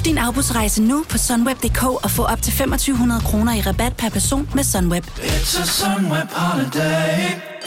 Book din afbudsrejse nu på sunweb.dk og få op til 2.500 kroner i rabat per person med Sunweb. It's a Sunweb holiday.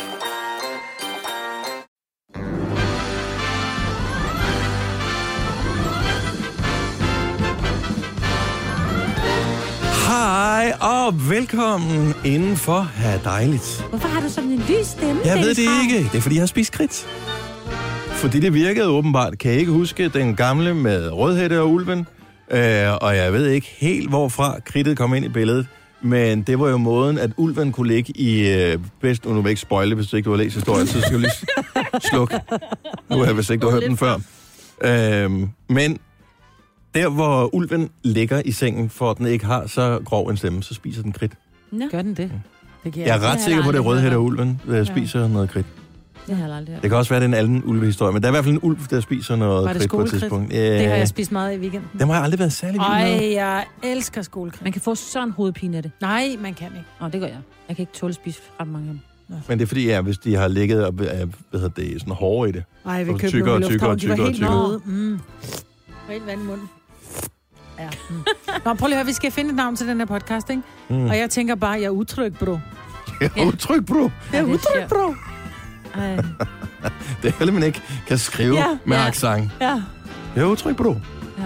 Hej og velkommen indenfor Her Dejligt. Hvorfor har du sådan en lys stemme? Jeg ved det ikke. Det er fordi, jeg har spist kridt. Fordi det virkede åbenbart. Kan jeg ikke huske den gamle med Rødhætte og Ulven? Og jeg ved ikke helt, hvorfra kridtet kom ind i billedet. Men det var jo måden, at Ulven kunne ligge i bedst... Nu vil jeg ikke spoile, hvis du ikke har læst historien, så skal du lige slukke. Nu har jeg vist ikke, du har hørt den før. Men der, hvor Ulven ligger i sengen, for at den ikke har så grov en stemme, så spiser den kridt. No. Gør den det? Jeg er ret sikker på, at det er Rødhætte og Ulven, der spiser noget kridt. Det har jeg aldrig hørt. Det kan også være, det er en anden ulvehistorie, men der er i hvert fald en ulv, der spiser noget kridt på et skolekridt? tidspunkt. Det har jeg spist meget i weekenden. Dem har jeg aldrig været særlig vild med. Ej, jeg elsker skolekridt. Man kan få sådan en hovedpine af det. Nej, man kan ikke. Det gør jeg. Jeg kan ikke tåle at spise ret mange af dem. Men det er fordi, hvis de har ligget og sådan hårde i det. Ej, vi Og købte tykkere, nogle lufthavn. De var helt tykkere. røde. Helt vand i munden. Ja. Nå, prøv lige at høre, vi skal finde et navn til den her podcast, ikke? Og jeg tænker bare, jeg er utryg, bro. Jeg er utryg, bro. Jeg er utryg, bro. Ej. Det er heller, man ikke kan skrive med accent. Ja. Jeg er utryg, bro. Ja.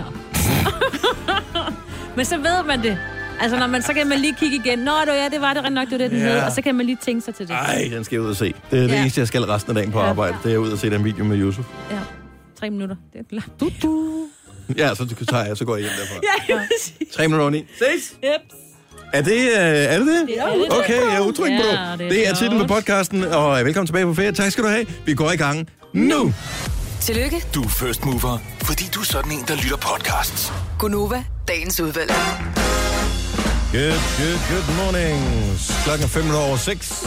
Men så ved man det. Altså, så kan man lige kigge igen. Nå, det var det rent nok, det var det, den hed. Og så kan man lige tænke sig til det. Ej, den skal jeg ud og se. Det er det eneste, jeg skal resten af dagen på arbejde. Det er ud og se den video med Yusuf. Ja. 3 minutter. Det er klart. Ja, så går jeg hjem derfra. Ja, præcis. 3 minutter over 9. Ses! Yep. Er det det? Ja, det Okay, jeg er utryg, bro. Ja, Det er titlen på podcasten, og velkommen tilbage på ferie. Tak skal du have. Vi går i gang nu. Tillykke, Du er first mover, fordi du er sådan en, der lytter podcasts. Gunova, dagens udvalgte. Good morning. Klokken er 5:05.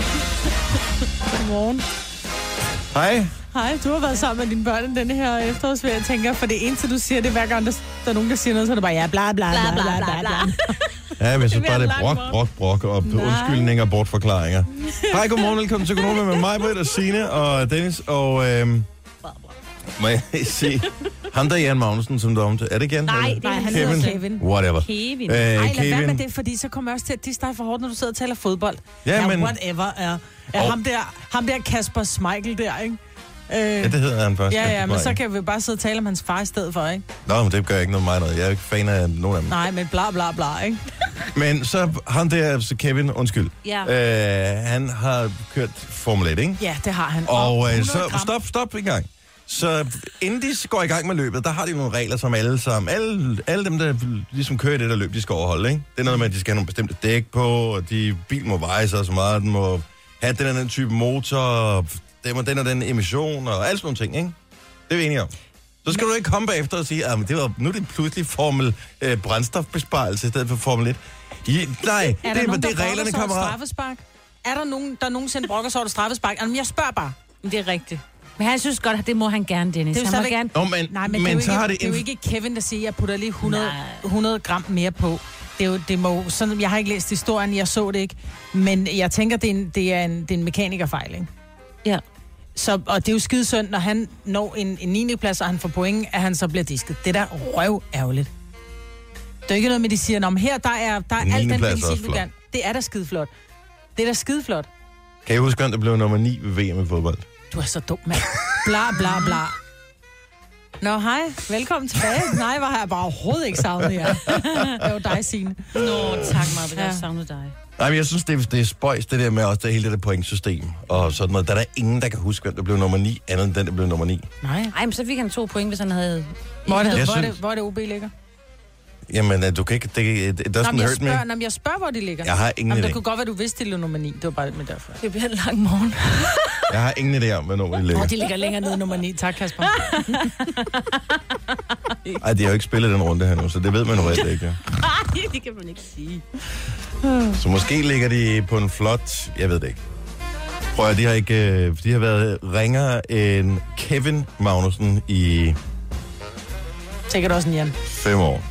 Godmorgen. Hej. Hej, du har været sammen med dine børn denne her efterårsferie, jeg tænker, for det eneste, du siger, det er hver gang, der er nogen, der siger noget, så er det bare, ja, bla bla bla bla bla bla. Ja, men så bare det brok og undskyldninger og bortforklaringer. Hej, godmorgen, velkommen til Gunova med mig, Britt og Signe og Dennis og... må jeg se... Ham der Jan Magnussen, som du omtalte. Er det igen? Nej, det er han Kevin. hedder Kevin. Whatever. Kevin. Ej, lad Kevin. være med det, fordi så kommer jeg også til at disse dig for hårdt, når du sidder og taler fodbold. Ja, men... whatever er. Ham der Kasper Schmeichel der, ikke? Ja, det hedder han først. Ja, men så kan vi bare sidde og tale om hans far i stedet for, ikke? Nå, men det gør ikke noget. Jeg er ikke fan af nogen af dem. Nej, men bla bla bla, ikke? Men så ham der, så Kevin, undskyld. Ja. Han har kørt Formel 1, ikke? Ja, det har han. Og så gram. stop en gang. Så inden de går i gang med løbet, der har de nogle regler, som alle dem, der ligesom kører i det der løb, de skal overholde, ikke? Det er noget med, at de skal have nogle bestemte dæk på, og bil må veje sig så meget, den må have den type motor, og den og den emission, og alle sådan nogle ting, ikke? Det er vi enige om. Så skal du ikke komme bagefter og sige, at nu er det pludselig brændstofbesparelse i stedet for Formel 1. Nej, er det er nogen, det reglerne kommer af. Straffespark? Er der nogen, der nogensinde brokker sig over det straffespark? Jamen, jeg spørger bare. Det er rigtigt. Men han synes godt, at det må han gerne, Dennis. Det er Han må gerne... Nej, men det er jo ikke Kevin, der siger, at jeg putter lige 100 gram mere på. Det må sådan, jeg har ikke læst historien, jeg så det ikke. Men jeg tænker, det er en mekanikerfejl, ikke? Ja. Så, og det er jo skide synd, når han når en 9. plads, og han får point, at han så bliver disket. Det er da røv ærgerligt. Det er ikke noget med, de siger, om her, der er alt den benzin, du kan. Det er da skide flot. Det er da skide flot. Kan jeg huske, at der blev nummer 9 ved VM i fodbold? Du er så dum, mand. Bla, bla, bla. Nå, hej. Velkommen tilbage. Nej, var jeg bare overhovedet ikke savnet jer. Det var dig, Signe. Nå, tak meget, jeg har savnet dig. Nej, men jeg synes, det er spøjs, det der med også det hele det der pointsystem og sådan noget. Der er ingen, der kan huske, hvem der blev nummer 9, andet end den, der blev nummer 9. Nej. Ej, men så fik han 2 point, hvis han havde... Hvor er det OB ligger? Jamen, du kan ikke... Det doesn't hurt me. Jeg spørger, hvor de ligger. Jeg har ingen idé. Det kunne godt være, du vidste, det lå nummer 9. Det var bare med derfor. Det bliver en lang morgen. Jeg har ingen idé om, hvad nummer de ligger. De ligger længere nede nummer 9. Tak, Kasper. Ej, de har jo ikke spillet den runde her nu, så det ved man jo reelt ikke. Nej, det kan man ikke sige. Så måske ligger de på en flot... Jeg ved det ikke. Prøv at de har været ringere end Kevin Magnussen i... Sikkert også en Jan. 5 år.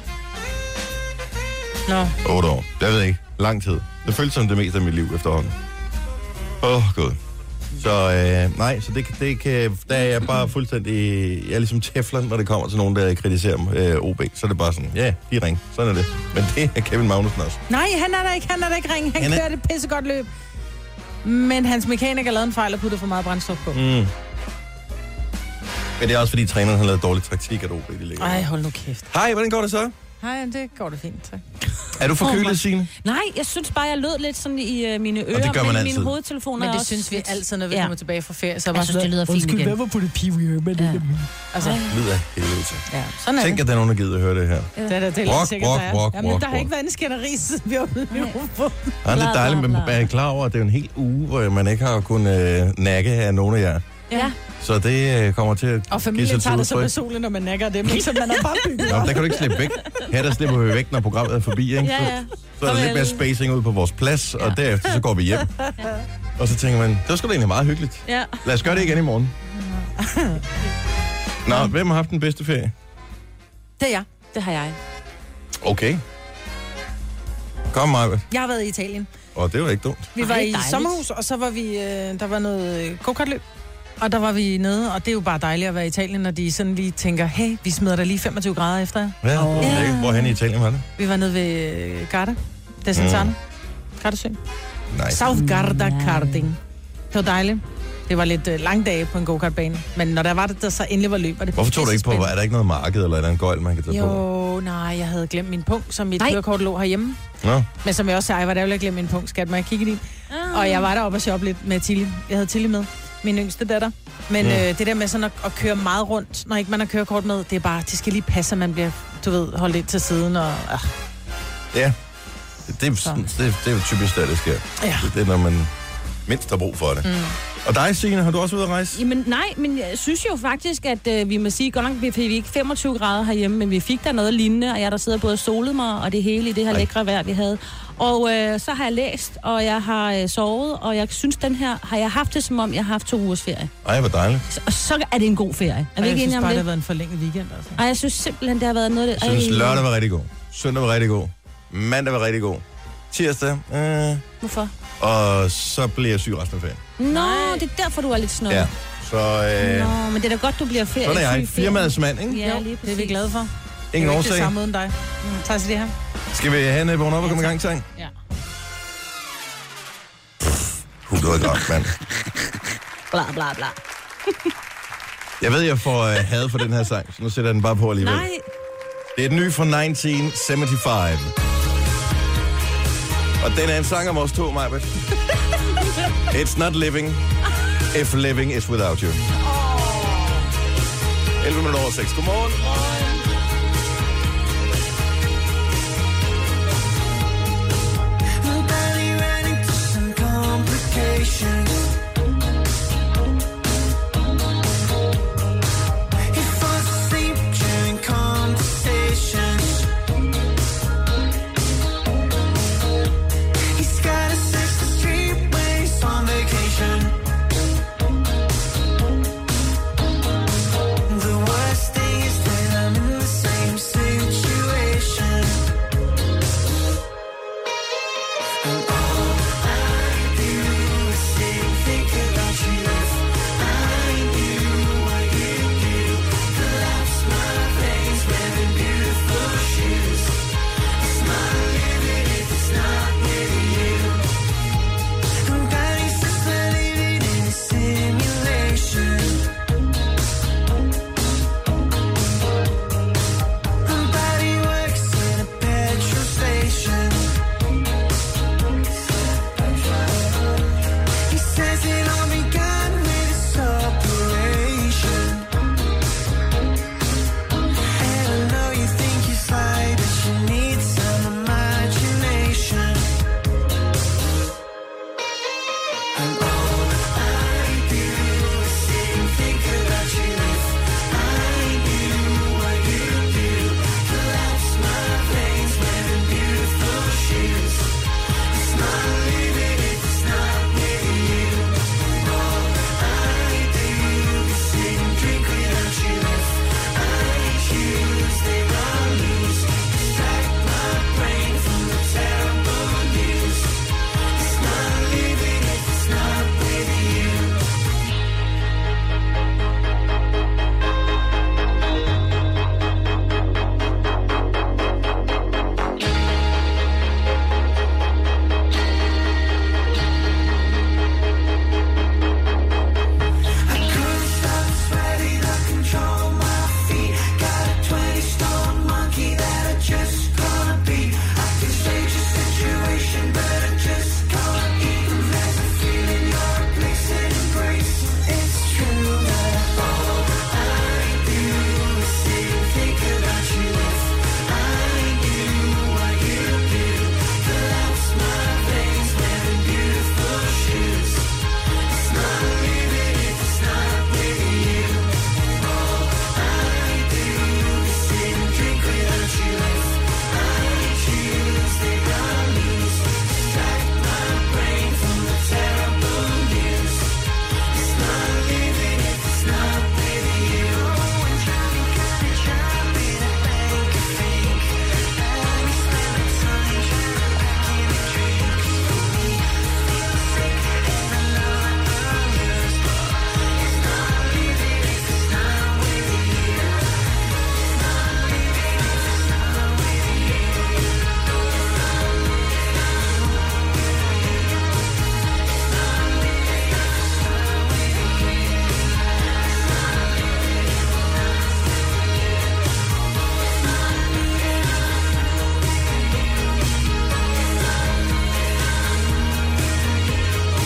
Nå. 8 år. Jeg ved ikke. Lang tid. Det føltes som det meste af mit liv efterhånden. Gud. Så nej, så det kan, der er jeg bare fuldstændig, jeg er ligesom teflon, når det kommer til nogen, der kritiserer OB. Så er det bare sådan, ja, de ring, sådan er det. Men det er Kevin Magnussen også. Nej, han er der ikke ring. Han kørte et pissegodt løb. Men hans mekaniker lavede en fejl og puttede for meget brændstof på. Men det er også fordi træneren har lavet dårlig taktik, at OB de ligger. Ej, hold nu kæft. Hej, hvordan går det så? Hej, det går det fint, tak. Er du forkølet, Signe? Nej, jeg synes bare, jeg lød lidt sådan i mine ører. Og det gør man altid. Mine hovedtelefoner. Men det synes vi altid, når vi kommer tilbage fra ferie. Så jeg synes, det lyder fint igen. Hvad var på det piv, med det? Altså, lyder helvede til. Ja, sådan er Tænk, at der er nogen, der gider at høre det her. Det er da sikkert, der er. Jamen, der har ikke været en skænderi, siden vi åbnede mikrofonen. Det er lidt dejligt, men man er klar over, at det er en hel uge, hvor man ikke har kunnet nakke af nogen af jer. Ja. Så det kommer til at og familien tager det så med solen, når man nakker dem, ikke? Så man er bare bygget. Nå, der kan du ikke slippe væk. Her der slipper vi væk, når programmet er forbi, ikke? Ja. Så er der lidt mere spacing ud på vores plads, og derefter så går vi hjem. Og så tænker man, det var sgu da egentlig meget hyggeligt. Ja. Lad os gøre det igen i morgen. Nå, hvem har haft den bedste ferie? Det er jeg. Det har jeg. Okay. Kom, Maja. Jeg har været i Italien. Og det var ikke dumt. Vi var i sommerhus, og så var vi, der var noget go-kartløb. Og der var vi nede, og det er jo bare dejligt at være i Italien, når de sådan lige tænker, hey, vi smider der lige 25 grader efter. Ja, hvorhen i Italien var det? Vi var nede ved Garda. Desenzano. Gardasøen. Nice. South Garda Karting. Det var dejligt. Det var lidt lange dage på en go-kartbane. Men når der var det, der så endelig var løb, var det. Hvorfor tog du ikke på? Er der ikke noget marked, eller er der en gøjl, man kan tage på? Jo, nej, jeg havde glemt min punkt, som mit kørekort lå herhjemme. Nå. Men som jeg også sagde, var det jo ikke glemt min punkt, skat, må jeg kigge i. Og jeg var deroppe og shoppe lidt med Tilly. Jeg havde Tilly med, min yngste datter. Men det der med sådan at køre meget rundt, når ikke man har kørekort med, det er bare, det skal lige passe, at man bliver, du ved, holdt ind til siden. Og, Ja, det er jo typisk, der det sker. Ja. Det er, når man mindst har brug for det. Og dig, Signe, har du også ude at rejse? Jamen nej, men jeg synes jo faktisk, at vi må sige, godt nok vi fik ikke 25 grader herhjemme, men vi fik der noget lignende, og jeg der sidder både og solet mig, og det hele i det her lækre vejr, vi havde. Og så har jeg læst, og jeg har sovet, og jeg synes, den her har jeg haft det, som om jeg har haft 2 ugers ferie. Ej, hvor dejligt. Og så er det en god ferie. jeg synes bare, det har været en forlænget weekend. Altså. Ej, jeg synes simpelthen, det har været noget af det. Jeg synes, lørdag var rigtig god. Søndag var rigtig god. Mandag var rigtig god. Tirsdag, Hvorfor? Og så bliver jeg syg resten af ferien. Nå, det er derfor, du er lidt snød. Ja, så... Nå, men det er da godt, du bliver ferie. Sådan er jeg. Firmadsmand, ikke? Ja, jo, det er vi glade for. Ingen årsag. Det er samme uden dig. Tak til det her. Skal vi have en vågne op og komme i gang, Tang? Ja. Det var godt, mand. Bla, bla, bla. Jeg ved, jeg får had for den her sang, så nu sætter jeg den bare på alligevel. Nej. Det er den nye fra 1975. Og den er en sang om os to, Majbert. It's not living, if living is without you. 11:06. Godmorgen. The worst thing is that I'm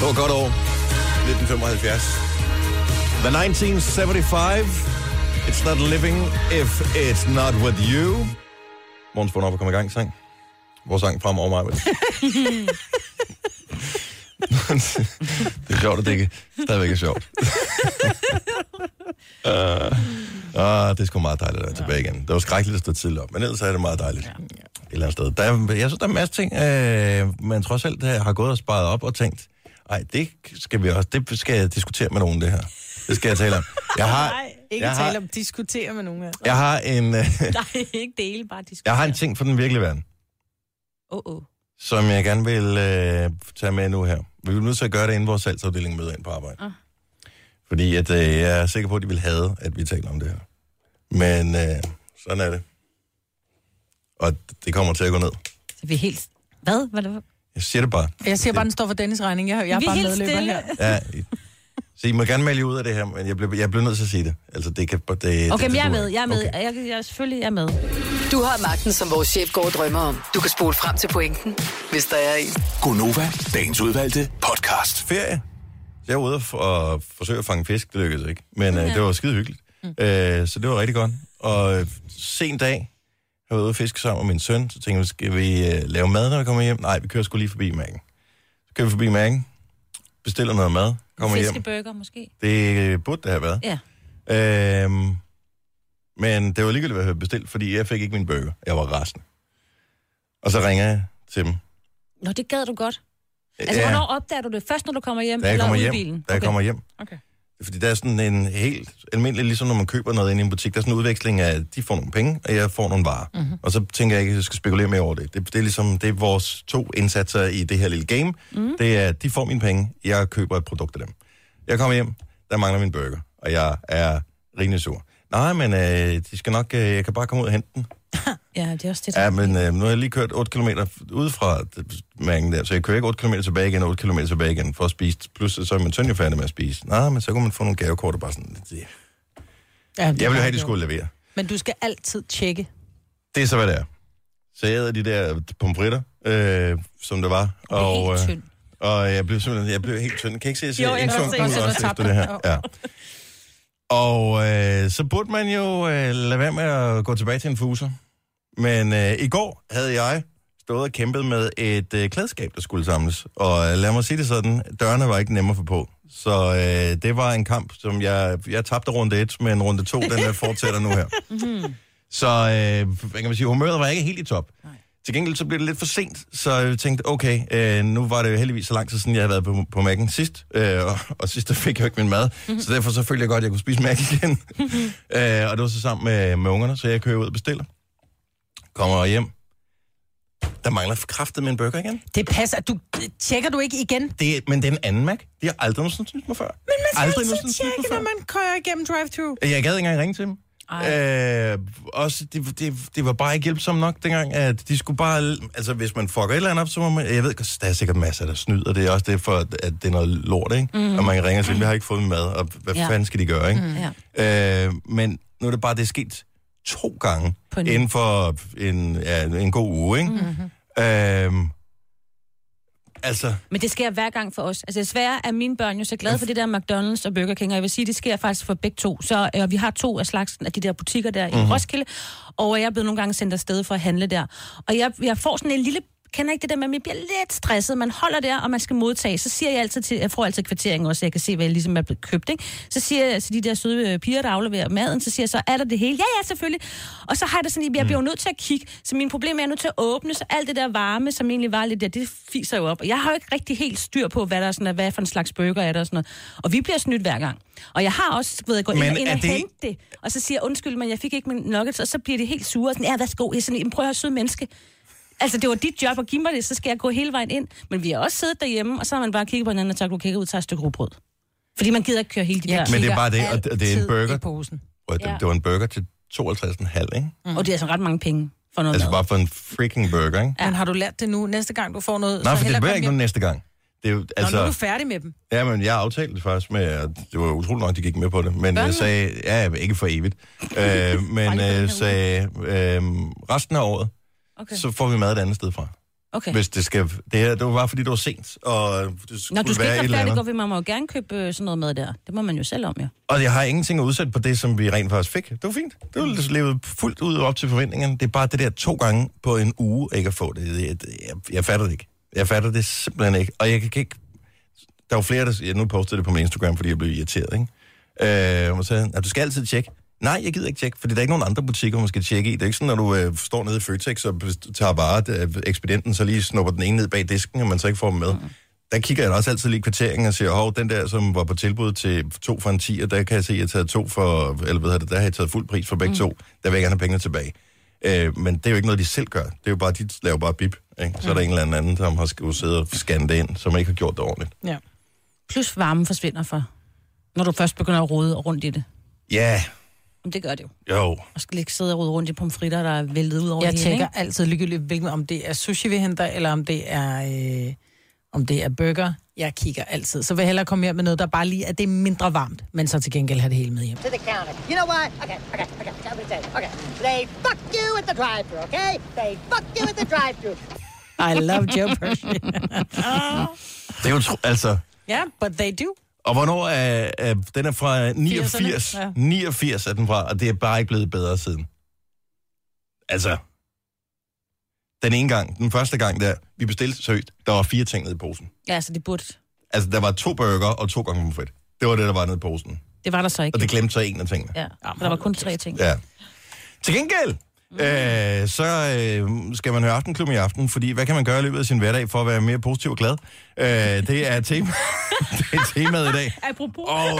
Det var godt år. 1975. The 1975. It's not living if it's not with you. Morgens vågner op og kommer i gang, sang. Vores sang fremover mig. Det er sjovt, at det ikke stadigvæk er sjovt. Det er sgu meget dejligt at være tilbage igen. Det var skrækkeligt at stå tidligt op, men ellers er det meget dejligt. Et eller andet sted. Jeg synes, der er en masse ting, man trods alt har gået og sparet op og tænkt, det skal jeg diskutere med nogen, det her. Det skal jeg tale om. Tale om, diskutere med nogen. Jeg har en... Nej, ikke dele, bare diskutere. Jeg har en ting for den virkelige verden. Som jeg gerne vil tage med nu her. Vi er nødt til at gøre det, inden vores salgsafdeling møder ind på arbejde. Fordi at, jeg er sikker på, at de vil have, at vi taler om det her. Men sådan er det. Og det kommer til at gå ned. Så vi er helt... Hvad? Jeg siger det bare. Jeg siger bare, den står for Dennis' regning. Jeg er bare medløber her. Ja, så I må gerne melde ud af det her, men jeg bliver nødt til at sige det. Altså, det kan... Okay, men jeg er med. Jeg er selvfølgelig med. Du har magten, som vores chef går og drømmer om. Du kan spole frem til pointen, hvis der er en. Gonova, dagens udvalgte podcast. Ferie. Jeg var ude og forsøge at fange fisk. Det lykkedes ikke. Men det var skide hyggeligt. Så det var rigtig godt. Og sen dag, jeg var ude og fiske sammen med min søn. Så tænkte jeg, skal vi lave mad, når vi kommer hjem? Nej, vi kører sgu lige forbi Mac'en. Så kører vi forbi Mac'en, bestiller noget mad, kommer hjem. Fiskeburger måske? Det burde det have været. Ja. Men det var ligegyldigt, hvad jeg bestilt, fordi jeg fik ikke min burger. Jeg var rasende. Og så ringer jeg til dem. Nå, det gad du godt. Altså, hvornår opdager du det? Først, når du kommer hjem, da jeg eller kommer ud i hjem, bilen? Da jeg kommer hjem. Okay. Fordi der er sådan en helt almindelig, ligesom når man køber noget inde i en butik, der er sådan en udveksling af, at de får nogle penge, og jeg får nogle varer. Mm-hmm. Og så tænker jeg ikke, at jeg skal spekulere mere over det. Det er ligesom, det er vores 2 indsatser i det her lille game. Mm-hmm. Det er, at de får mine penge, jeg køber et produkt af dem. Jeg kommer hjem, der mangler min burger, og jeg er rimelig sur. Nej, men de skal nok, jeg kan bare komme ud og hente den. Ja, det er også det. Ja, men nu har jeg lige kørt 8 km ud fra mærken der, så jeg kører ikke 8 km tilbage igen, 8 km tilbage igen for at spise. Plus så er min søn jo færdig med at spise. Nej, men så kunne man få nogle gavekort og bare sådan... Jeg vil jo have, de skulle levere. Men du skal altid tjekke. Det er så, hvad det er. Så jeg æder de der pomfritter, som det var. Og jeg blev helt tynd. Kan jeg ikke se, at jeg siger en tung ud også efter det her? Ja. Og så burde man jo lade være med at gå tilbage til en fuser. Men i går havde jeg stået og kæmpet med et klædeskab, der skulle samles. Og lad mig sige det sådan, dørene var ikke nemme at få på. Så det var en kamp, som jeg tabte runde 1, men runde 2, den fortsætter nu her. Så hvad kan man sige, humøret var ikke helt i top. Nej. Til gengæld så blev det lidt for sent, så jeg tænkte, okay, nu var det jo heldigvis så lang tid siden, jeg havde været på Mac'en sidst, og sidst der fik jeg jo ikke min mad, så derfor så følte jeg godt, at jeg kunne spise Mac igen. Og det var så sammen med ungerne, så jeg kører ud og bestiller. Kommer hjem. Der mangler kraftet med en burger igen. Det passer. Tjekker du ikke igen? Men det er en anden Mac. De har aldrig nogensinde snydt mig før. Men man skal altid tjekke, når man kører igennem drive-thru. Jeg gad ikke engang ringe til dem. Også, det var bare ikke hjælpsomt nok dengang, at de skulle bare, altså hvis man fucker et eller andet op, så må man, jeg ved, der er sikkert masser, der snyder, det er også det for, at det er noget lort, ikke? Og man kan ringe og sige, vi har ikke fået mad, og hvad fanden skal de gøre, ikke? Men nu er det bare, det er sket 2 gange inden for en god uge, ikke? Altså. Men det sker hver gang for os. Altså desværre er mine børn jo så glade for det der McDonald's og Burger King, og jeg vil sige, det sker faktisk for begge 2. Så vi har 2 af slagsen af de der butikker der i Roskilde, og jeg er blevet nogle gange sendt afsted for at handle der. Og jeg får sådan en lille... Kender ikke det der med, at man bliver lidt stresset. Man holder der, og man skal modtage. Så siger jeg altid til... Jeg får altid kvittering også, så jeg kan se, hvad jeg ligesom er blevet købt, ikke? Så siger jeg til de der søde piger, der afleverer maden, så siger jeg så, er der det hele? Ja, selvfølgelig. Og så har jeg det sådan, jeg bliver nødt til at kigge. Så min problem er, at jeg er nødt til at åbne, så alt det der varme, som egentlig var lidt der, det fiser jo op. Og jeg har jo ikke rigtig helt styr på, hvad der er sådan, hvad for en slags burger er der og sådan noget. Og vi bliver snydt hver gang. Og jeg har også gå ind og hente det. Og så siger jeg, undskyld, men jeg fik ikke min nuggets, og så bliver det helt sure. Sådan, ja, værsgo. Jeg sådan, prøv at høre, søde menneske. Altså, det var dit job at give mig det, så skal jeg gå hele vejen ind. Men vi har også siddet derhjemme, og så har man bare kigget på hinanden og sagt, du kigger ud og tager et stykke rugbrød. Fordi man gider ikke køre hele de der. Men det er bare det, og det er en burger. Det var en burger til 52,5, ikke? Og det er altså ret mange penge for noget altså mad. bare for en freaking burger, ikke? Ja. Men har du lært det nu? Næste gang, du får noget... Nej, for det bliver ikke noget næste gang. Det er jo, altså... nu er du færdig med dem. Ja, men jeg aftalte det faktisk med, at det var utroligt nok, de gik med på det. Men jeg sagde, ikke for evigt. Men sagde, resten af året, så får vi mad et andet sted fra. Okay. Hvis det skal... Det var bare fordi, det var sent, og det skulle du skal være ikke et eller andet. Gå ved, man må jo gerne købe sådan noget mad der. Det må man jo selv om, ja. Og jeg har ingenting at udsætte på det, som vi rent faktisk fik. Det var fint. Det var levet fuldt ud op til forventningerne. Det er bare det der 2 gange på en uge, ikke at få det. Jeg fatter det ikke. Jeg fatter det simpelthen ikke. Og jeg kan ikke... Der var flere, der... Nu postede det på min Instagram, fordi jeg blev irriteret, ikke? Og så sagde, du skal altid tjekke. Nej, jeg gider ikke tjekke, fordi der er ikke nogen andre butikker, man skal tjekke i. Det er ikke sådan, når du står nede i Føtex og tager bare ekspedienten, så lige snupper den ene ned bag disken, og man så ikke får dem med. Der kigger jeg også altid lige kvarteringen og siger, den der, som var på tilbud til 2 for en 10, og der kan jeg se, at jeg har taget 2 for, eller hvad det, der har jeg taget fuld pris for begge 2. Der vil jeg gerne have pengene tilbage. Men det er jo ikke noget, de selv gør. Det er jo bare, de laver bare bip. Ikke? Så er der en eller anden, som har siddet og scannet det ind, som ikke har gjort det ordentligt. Ja. Plus varmen forsvinder for, når du først begynder at rode rundt i det. Ja. Men det gør det jo. Jo. Og skal ikke sidde og rode rundt i pomfritter, der er væltet ud over Jeg det hele, tjekker altid ligegyldigt, om det er sushi, vi henter, eller om det er burger. Jeg kigger altid. Så vil jeg hellere komme hjem med noget, der bare lige er det mindre varmt, men så til gengæld have det hele med hjem. To the counter. You know what? Okay. Okay. They fuck you at the drive-thru, okay? They fuck you at the drive-thru. I love Joe Pesci. Det er jo altså... Ja, but they do. Og hvornår er den er fra 89? Ja. 89 er den fra, og det er bare ikke blevet bedre siden. Altså, den første gang der, vi bestilte søgt, der var 4 ting nede i posen. Ja, så det burde... Altså, der var 2 burger og 2 gange pommes frites. Det var det, der var nede i posen. Det var der så ikke. Og det glemte så en af tingene. Ja, for der var kun 3 ting. Ja. Til gengæld, skal man høre Aftenklubben i aften, fordi hvad kan man gøre i løbet af sin hverdag for at være mere positiv og glad? Det er temaet i dag. Apropos. Og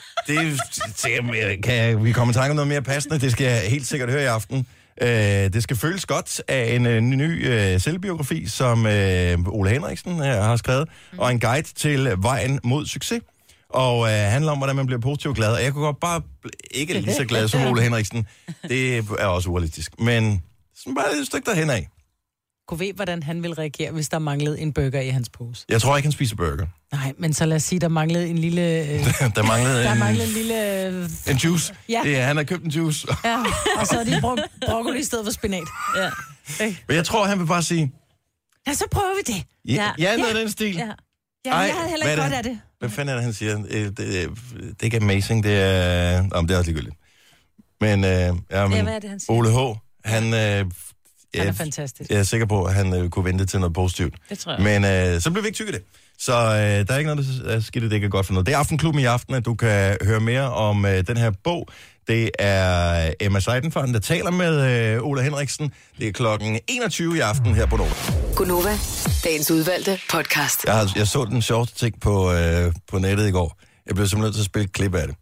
kan vi komme i tanke om noget mere passende? Det skal jeg helt sikkert høre i aften. Det skal føles godt af en ny selvbiografi, som Ole Henriksen har skrevet, og en guide til vejen mod succes. Og handler om, hvordan man bliver positiv og glad. Og jeg kunne godt bare ikke lige så glad som Ole Henriksen. Det er også urealistisk. Men sådan bare et stykke derhen af. Kunne ved, hvordan han ville reagere, hvis der manglede en burger i hans pose? Jeg tror ikke, han spiser burger. Nej, men så lad os sige, der manglede en lille... der manglede en lille... En juice. Ja. Han har købt en juice. Ja, og så har de brugt broccoli i stedet for spinat. Ja. Men jeg tror, han vil bare sige... Ja, så prøver vi det. Ja, noget af den stil. Ja, jeg havde heller ikke godt af det. Hvad fanden er det, han siger? Det er ikke amazing, det er... det er også ligegyldigt. Men, hvad er det, han siger? Ole H., han Han er fantastisk. Jeg er sikker på, at han kunne vente til noget positivt. Det tror jeg. Men så bliver vi ikke tykke det. Så der er ikke noget, der er skidt, det ikke er godt for noget. Det er Aftenklubben i aften, at du kan høre mere om den her bog. Det er Emma Seidenfaden, der taler med Ole Henriksen. Det er klokken 21 i aften her på Nova. Gunova, dagens udvalgte podcast. Jeg så den sjoveste ting på nettet i går. Jeg blev simpelthen nødt til at spille et klip af det.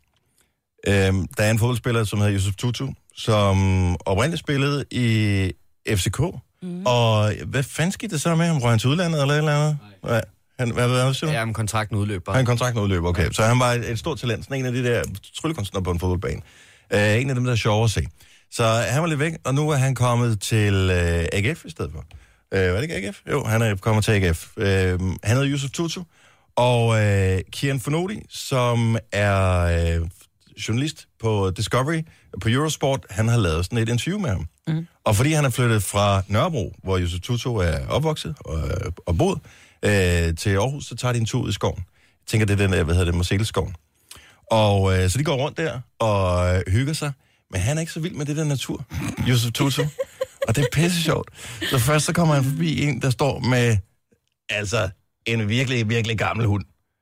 Der er en fodboldspiller, som hedder Yusuf Tutu, som oprindeligt spillede i FCK. Og hvad fanden skete det så med ham? Røg han til udlandet eller et eller andet? Nej. Hvad siger du? Ja, men kontrakten udløber. Han kontrakten udløber, okay. Så han var et stort talent, sådan en af de der tryllekunstnere på en fodboldbane. En af dem, der er sjove at se. Så han var lidt væk, og nu er han kommet til AGF i stedet for. Var det ikke AGF? Jo, han er kommet til AGF. Han hedder Yusuf Tutu, og Kian Fonodi, som er journalist på Discovery, på Eurosport, han har lavet sådan et interview med ham. Og fordi han er flyttet fra Nørrebro, hvor Yusuf Tutu er opvokset og boet, til Aarhus, så tager de en tur ud i skoven. Jeg tænker, det er den der, Marselisskoven. Og så de går rundt der og hygger sig. Men han er ikke så vild med det der natur, Yusuf Tutu. Og det er pisse sjovt. Så først så kommer han forbi en, der står med altså en virkelig, virkelig gammel hund.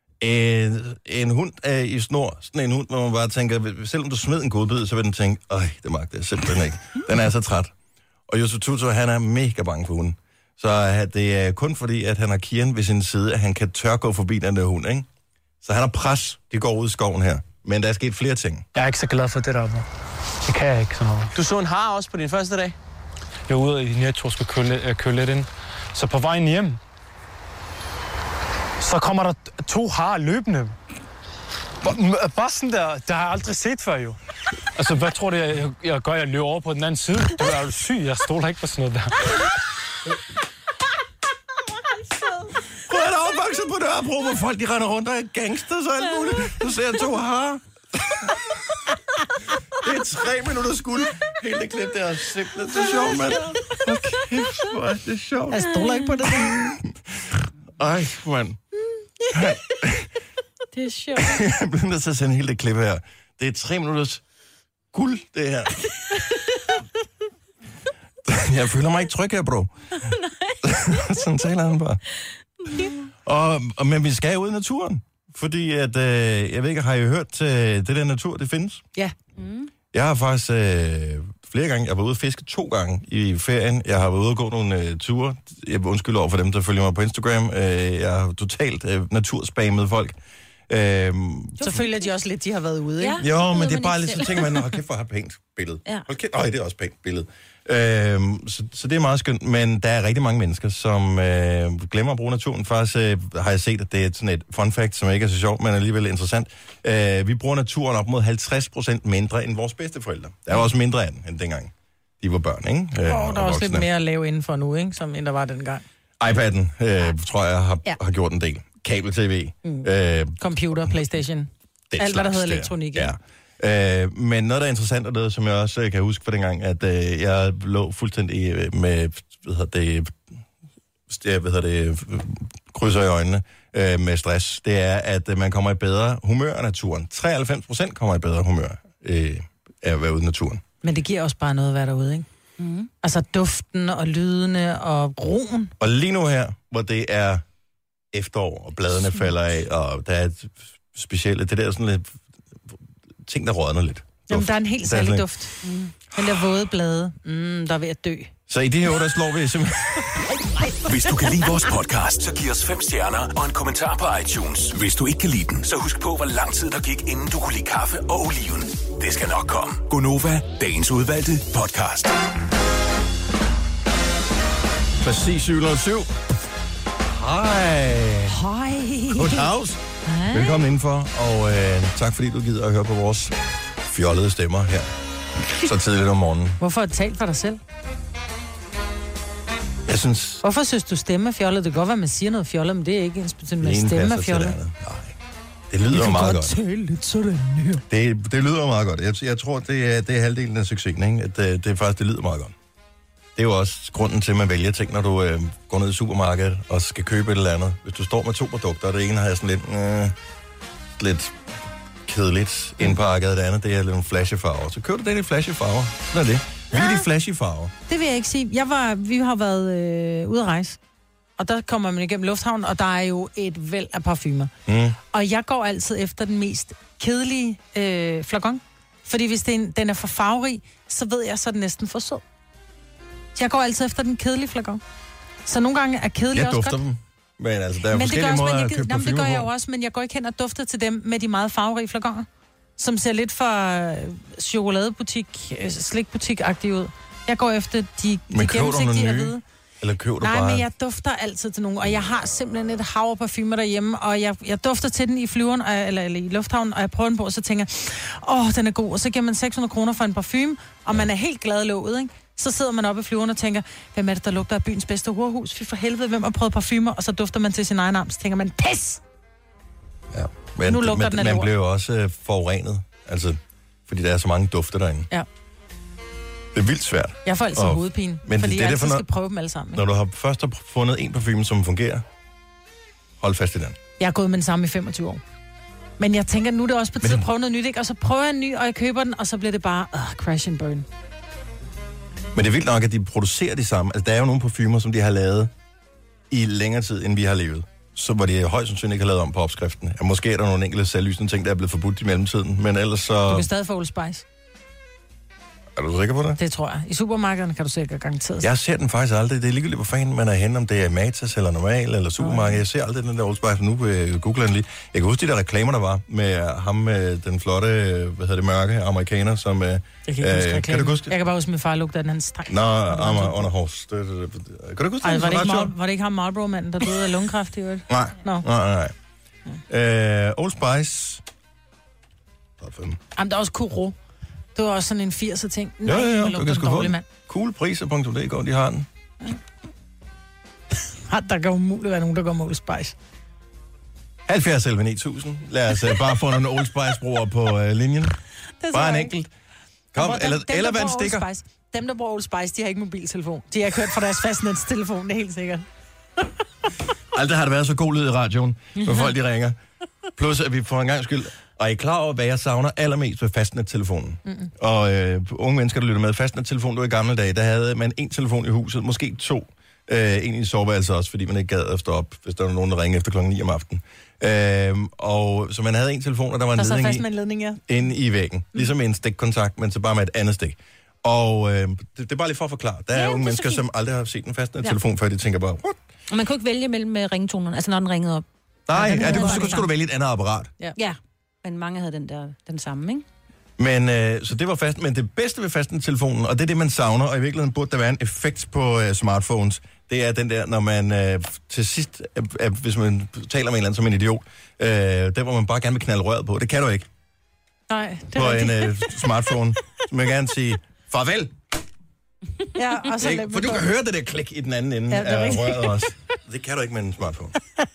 En hund i snor. Sådan en hund, hvor man bare tænker, selvom du smed en godbid, så vil den tænke, det magter jeg simpelthen ikke. Den er så træt. Og Yusuf Tutu, han er mega bange for hunden. Så det er kun fordi, at han har Kian ved sin side, at han kan tør gå forbi den der hund, ikke? Så han har pres, de går ud i skoven her. Men der er sket flere ting. Jeg er ikke så glad for det der. Det kan jeg ikke sådan noget. Du så en hare også på din første dag? Jeg var ude i Netto og skulle køle lidt ind. Så på vejen hjem, så kommer der 2 harer løbende. Bare sådan der, der har jeg aldrig set før jo. Altså, hvad tror du, jeg gør? Jeg løber over på den anden side. Du er jo syg, jeg stoler ikke på sådan noget der. Han er opvokset på Nørrebro, hvor folk de render rundt og er gangsters og alt muligt. Du ser 2 harer. Det er 3 minutter skuld. Hele det klip, det er simpelthen så sjovt, mand. Okay, hvor er det sjovt. Jeg stoler ikke på det. Ej, mand. Det er sjovt. Jeg bliver nødt til at sende hele det klip her. Det er 3 minutters guld, det her. Jeg føler mig ikke tryg her, bro. Sådan taler han bare. Men vi skal ud i naturen. Fordi at, jeg ved ikke, har I hørt det der natur, det findes? Ja. Jeg har faktisk flere gange, jeg var ude at fiske 2 gange i ferien. Jeg har været ude at gå nogle ture. Jeg vil undskylde over for dem, der følger mig på Instagram. Jeg har totalt naturspammet folk. Så føler de også lidt, de har været ude, ikke? Ja, jo, men det er bare lidt så tænker man, hold kæft, hvor har pænt billede. Ja. Hold kæft, det er også pænt billede. Så det er meget skønt, men der er rigtig mange mennesker, som glemmer at bruge naturen. Faktisk har jeg set, at det er sådan et fun fact, som ikke er så sjovt, men alligevel interessant. Vi bruger naturen op mod 50% mindre end vores bedsteforældre. Der er også mindre af den, end dengang de var børn, ikke? Der er også lidt mere at lave indenfor nu, ikke? Som end der var dengang. iPad'en, tror jeg, har gjort en del. Kabel-TV. Computer, PlayStation. Alt, hvad der hedder elektronik. Ja. Men noget, der er interessant, og noget, som jeg også kan huske fra dengang, at jeg lå fuldstændig med, krydser i øjnene med stress, det er, at man kommer i bedre humør af naturen. 93% kommer i bedre humør af at være ude i naturen. Men det giver også bare noget at være derude, ikke? Mm. Altså duften og lydene og roen. Og lige nu her, hvor det er efterår, og bladene falder af, og der er et specielle, det der sådan lidt ting, der rådner lidt. Jamen, der er en helt særlig duft. Den der våde blade, der er ved at dø. Så i det her år, der slår vi simpelthen... Hvis du kan lide vores podcast, så giv os 5 stjerner og en kommentar på iTunes. Hvis du ikke kan lide den, så husk på, hvor lang tid der gik, inden du kunne lide kaffe og oliven. Det skal nok komme. Gonova, dagens udvalgte podcast. Præcis 707. Hej. Good house. Velkommen indenfor, og tak fordi du gider at høre på vores fjollede stemmer her så tidligt om morgenen. Hvorfor har du talt for dig selv? Jeg synes... Hvorfor synes du stemme fjollet? Det kan godt være, man siger noget fjollet, men det er ikke ensbetydende med stemme fjollet. Nej, det lyder meget godt. Tale lidt sådan her. Det lyder meget godt. Jeg tror, det er halvdelen af succesen, ikke? At det lyder meget godt. Det er jo også grunden til, at man vælger ting, når du går ned i supermarkedet og skal købe et eller andet. Hvis du står med 2 produkter, og det ene har sådan lidt kedeligt indpakket, og det andet, det er lidt nogle flashy-farver. Så køber du den i flashy-farver. Sådan er det. Vi er de flashy-farver. Det vil jeg ikke sige. Vi har været ude at rejse, og der kommer man igennem lufthavnen, og der er jo et væld af parfumer. Og jeg går altid efter den mest kedelige flakon. Fordi hvis den er for farverig, så ved jeg, så er den næsten for sød. Jeg går altid efter den kedelige flakon. Så nogle gange er kedelig også godt. Jeg dufter dem. Men altså, der er forskellige måder at købe parfumer på. Det gør jeg jo også, men jeg går ikke hen og dufter til dem med de meget farverige flakoner, som ser lidt for chokoladebutik, slikbutik-agtige ud. Jeg går efter de gennemsigtige at vide. Eller køber du Nej, bare... men jeg dufter altid til nogen, og jeg har simpelthen et hav af parfumer derhjemme, og jeg dufter til den i flyveren, eller i lufthavnen, og jeg prøver den på, og så tænker jeg, den er god, og så giver man 600 kroner for en parfume, og man er helt glad lovet, ikke? Så sidder man oppe i flyveren og tænker, hvem er det, der lugter af byens bedste horehus? Fy for helvede, hvem har prøvet parfumer? Og så dufter man til sin egen arm, så tænker man, pis! Ja, men, nu lugter den af man bliver jo også forurenet, altså, fordi der er så mange dufte derinde. Ja. Det er vildt svært. Jeg får altid hovedpine, fordi jeg altid skal prøve dem alle sammen. Ikke? Når du først har fundet en parfume, som fungerer, hold fast i den. Jeg har gået med den samme i 25 år. Men jeg tænker, nu er det også på tide at prøve noget nyt, ikke? Og så prøver jeg en ny, og jeg køber den, og så bliver det bare crash and burn. Men det er vildt nok, at de producerer de samme. Altså, der er jo nogle parfumer, som de har lavet i længere tid, end vi har levet. Så hvor de højst sandsynligt ikke har lavet om på opskriften. Ja, måske er der nogle enkelte selvlysende ting, der er blevet forbudt i mellemtiden, men ellers så... Du kan stadig få Old Spice. Er du sikker på det? Det tror jeg. I supermarkederne kan du sikkert garanteret. Jeg ser den faktisk aldrig. Det er ligegyldigt, hvor fanden man er henne, om det er Matas eller Normal eller supermarked. Jeg ser aldrig den der Old Spice. Nu googler den lige. Jeg kan huske de der reklamer, der var med ham med den flotte, mørke amerikaner, som... kan du huske det? Jeg kan bare huske, min far lugte af den, han stak. Nå, Armor on a horse. Kan du huske det? Var det ikke ham Marlboro-manden, der døde af lungekræft i øvrigt? Nej. Old Spice. Jamen, der er også Kuro. Det var også sådan en 80'er ting. Ja, du kan sgu få den. Coolpriser.dk, de har den. Der kan umuligt være nogen, der går med Old Spice. 70 9000. Lad os bare få nogle Old Spice-brugere på linjen. Bare en enkelt. Kom, eller hvad en stikker. Dem, der bruger Old Spice, de har ikke mobiltelefon. De har kørt fra deres fastnetstelefon, det er helt sikkert. Aldrig har det været så god lyd i radioen, når folk de ringer. Plus, at vi får en gang skyld. Og er I klar over, hvad jeg savner allermest ved fastnettelefonen? Og unge mennesker, der lytter med, fastnettelefon, det var i gamle dage, der havde man en telefon i huset, måske 2. En i soveværelset også, fordi man ikke gad at stå op, hvis der var nogen, der ringede efter klokken 9 om aftenen. Og så man havde en telefon, og der var en ledning, inde i væggen. Ligesom en stikkontakt, men så bare med et andet stik. Og det er bare lige for at forklare. Der er unge mennesker, som aldrig har set en fastnettelefon, før de tænker bare, what? Og man kunne ikke vælge mellem ringtonerne, altså når den ringede op. Nej, så skulle du vælge et andet apparat. Ja, men mange havde den samme, ikke? Men så det var fast, men det bedste ved fastnettelefonen, og det er det, man savner, og i virkeligheden burde der være en effekt på smartphones, det er den der, når man til sidst, hvis man taler med en eller anden som en idiot, der hvor man bare gerne vil knalde røret på. Det kan du ikke. Nej, det på en smartphone. Så man kan gerne sige, farvel! Ja, og så for du kan høre det der klik i den anden ende af røret også. Det kan du ikke med en smartphone.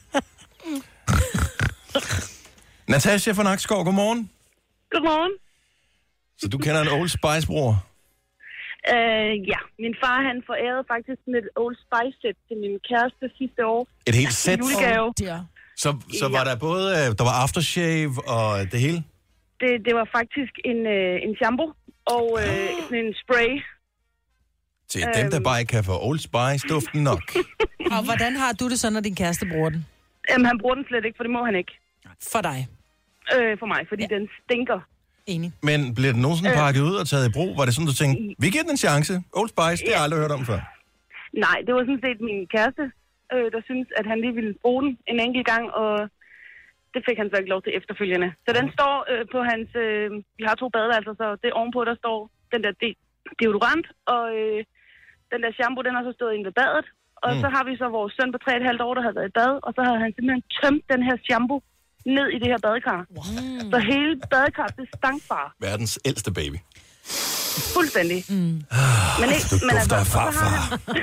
Natasha fra Nakskov, godmorgen. Godmorgen. Så du kender en Old Spice-bror? Ja, min far han forærede faktisk et Old Spice-sæt til min kæreste sidste år. Et helt sæt? Julegave. Så var der både, der var aftershave og det hele? Det var faktisk en shampoo og sådan en spray. Til dem, der bare ikke kan få Old Spice-duften nok. Og hvordan har du det så, når din kæreste bruger den? Jamen, han bruger den slet ikke, for det må han ikke. For dig? For mig, fordi den stinker. Enig. Men bliver den nogensinde pakket ud og taget i brug? Var det sådan, du tænkte, vi giver den en chance? Old Spice, det har jeg aldrig hørt om før. Nej, det var sådan set min kæreste, der synes, at han lige ville bruge den en enkelt gang, og det fik han så ikke lov til efterfølgende. Så den står på hans... vi har 2 badeværelser, så det ovenpå, der står den der deodorant, og den der shampoo, den har så stået inde ved badet. Og så har vi så vores søn på 3,5 år, der havde været i bad, og så havde han simpelthen tømt den her shampoo ned i det her badekar. Wow. Så hele badekar, det stank bare. Verdens ældste baby. Fuldstændig. Men ikke, du dufter af farfar.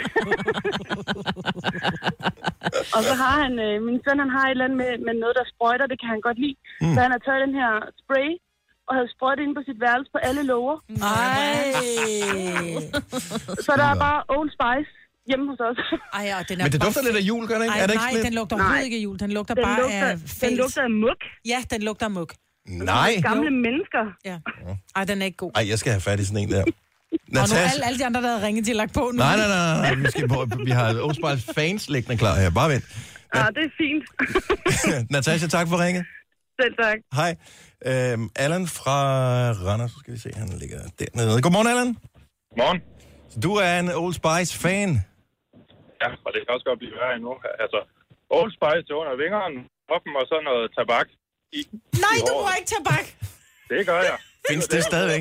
Og så har han, min søn, han har et eller andet med noget, der sprøjter, det kan han godt lide. Så han har taget den her spray, og havde sprøjtet ind på sit værelse på alle låger. Så der er bare Old Spice hjemme hos os. Men det dufter lidt af jul, gør det ikke? Ej, er det ikke nej, lidt? den lugter overhovedet ikke af jul. Den lugter bare af fæls. Den lugter af muk. Ja, den lugter af muk. Nej. Gamle mennesker. Ja. Ej, den er ikke god. Ej, jeg skal have fat i sådan en der. Og nu alle de andre, der har ringet, de har lagt på nu. Nej. Vi har Old Spice fans liggende klar her. Bare vent. Ja, det er fint. Natasha, tak for ringet. Selv tak. Hej. Allan fra Randers, så skal vi se, han ligger dernede. Godmorgen, Allan. Godmorgen. Du er en Old Spice-fan. Ja, og det kan også godt blive værre endnu. Altså, Old Spice til under vingeren, hoppen og så noget tabak. Nej, du bruger ikke tabak. Det gør jeg. Findes det stadigvæk?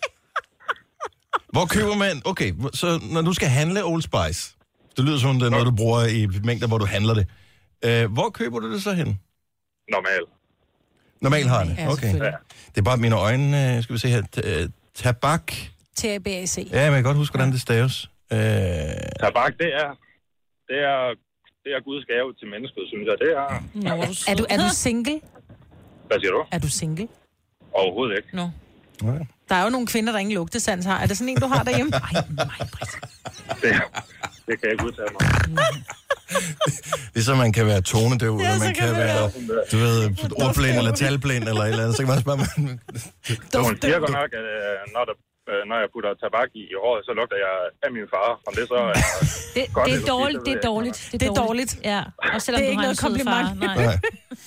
Hvor køber man... Okay, så når du skal handle Old Spice, det lyder som, det er noget, du bruger i mængder, hvor du handler det. Hvor køber du det så hen? Normalt har det? Okay. Ja. Det er bare mine øjne, skal vi se her, tabak. T-A-B-A-C. Ja, men jeg kan godt huske, hvordan det staves. Tabak, det er Guds gave til mennesket, synes jeg. Det er... Er du single? Hvad siger du? Er du single? Overhovedet ikke. Nå. Der er jo nogle kvinder, der ingen lugtesans har. Er det sådan en, du har derhjemme? Ej, nej, det kan jeg ikke udtale mig. Ligesom man kan være tonedøv, eller man kan være, du ved, ordblind eller talblind, eller et eller andet, så kan man også bare... Hun siger godt nok, at når jeg putter tabak i håret, så lugter jeg af min far. Om det så er godt, det er dårligt, det er dårligt. Det er dårligt. Ja, og selvom det er du ikke noget kompliment. Nej.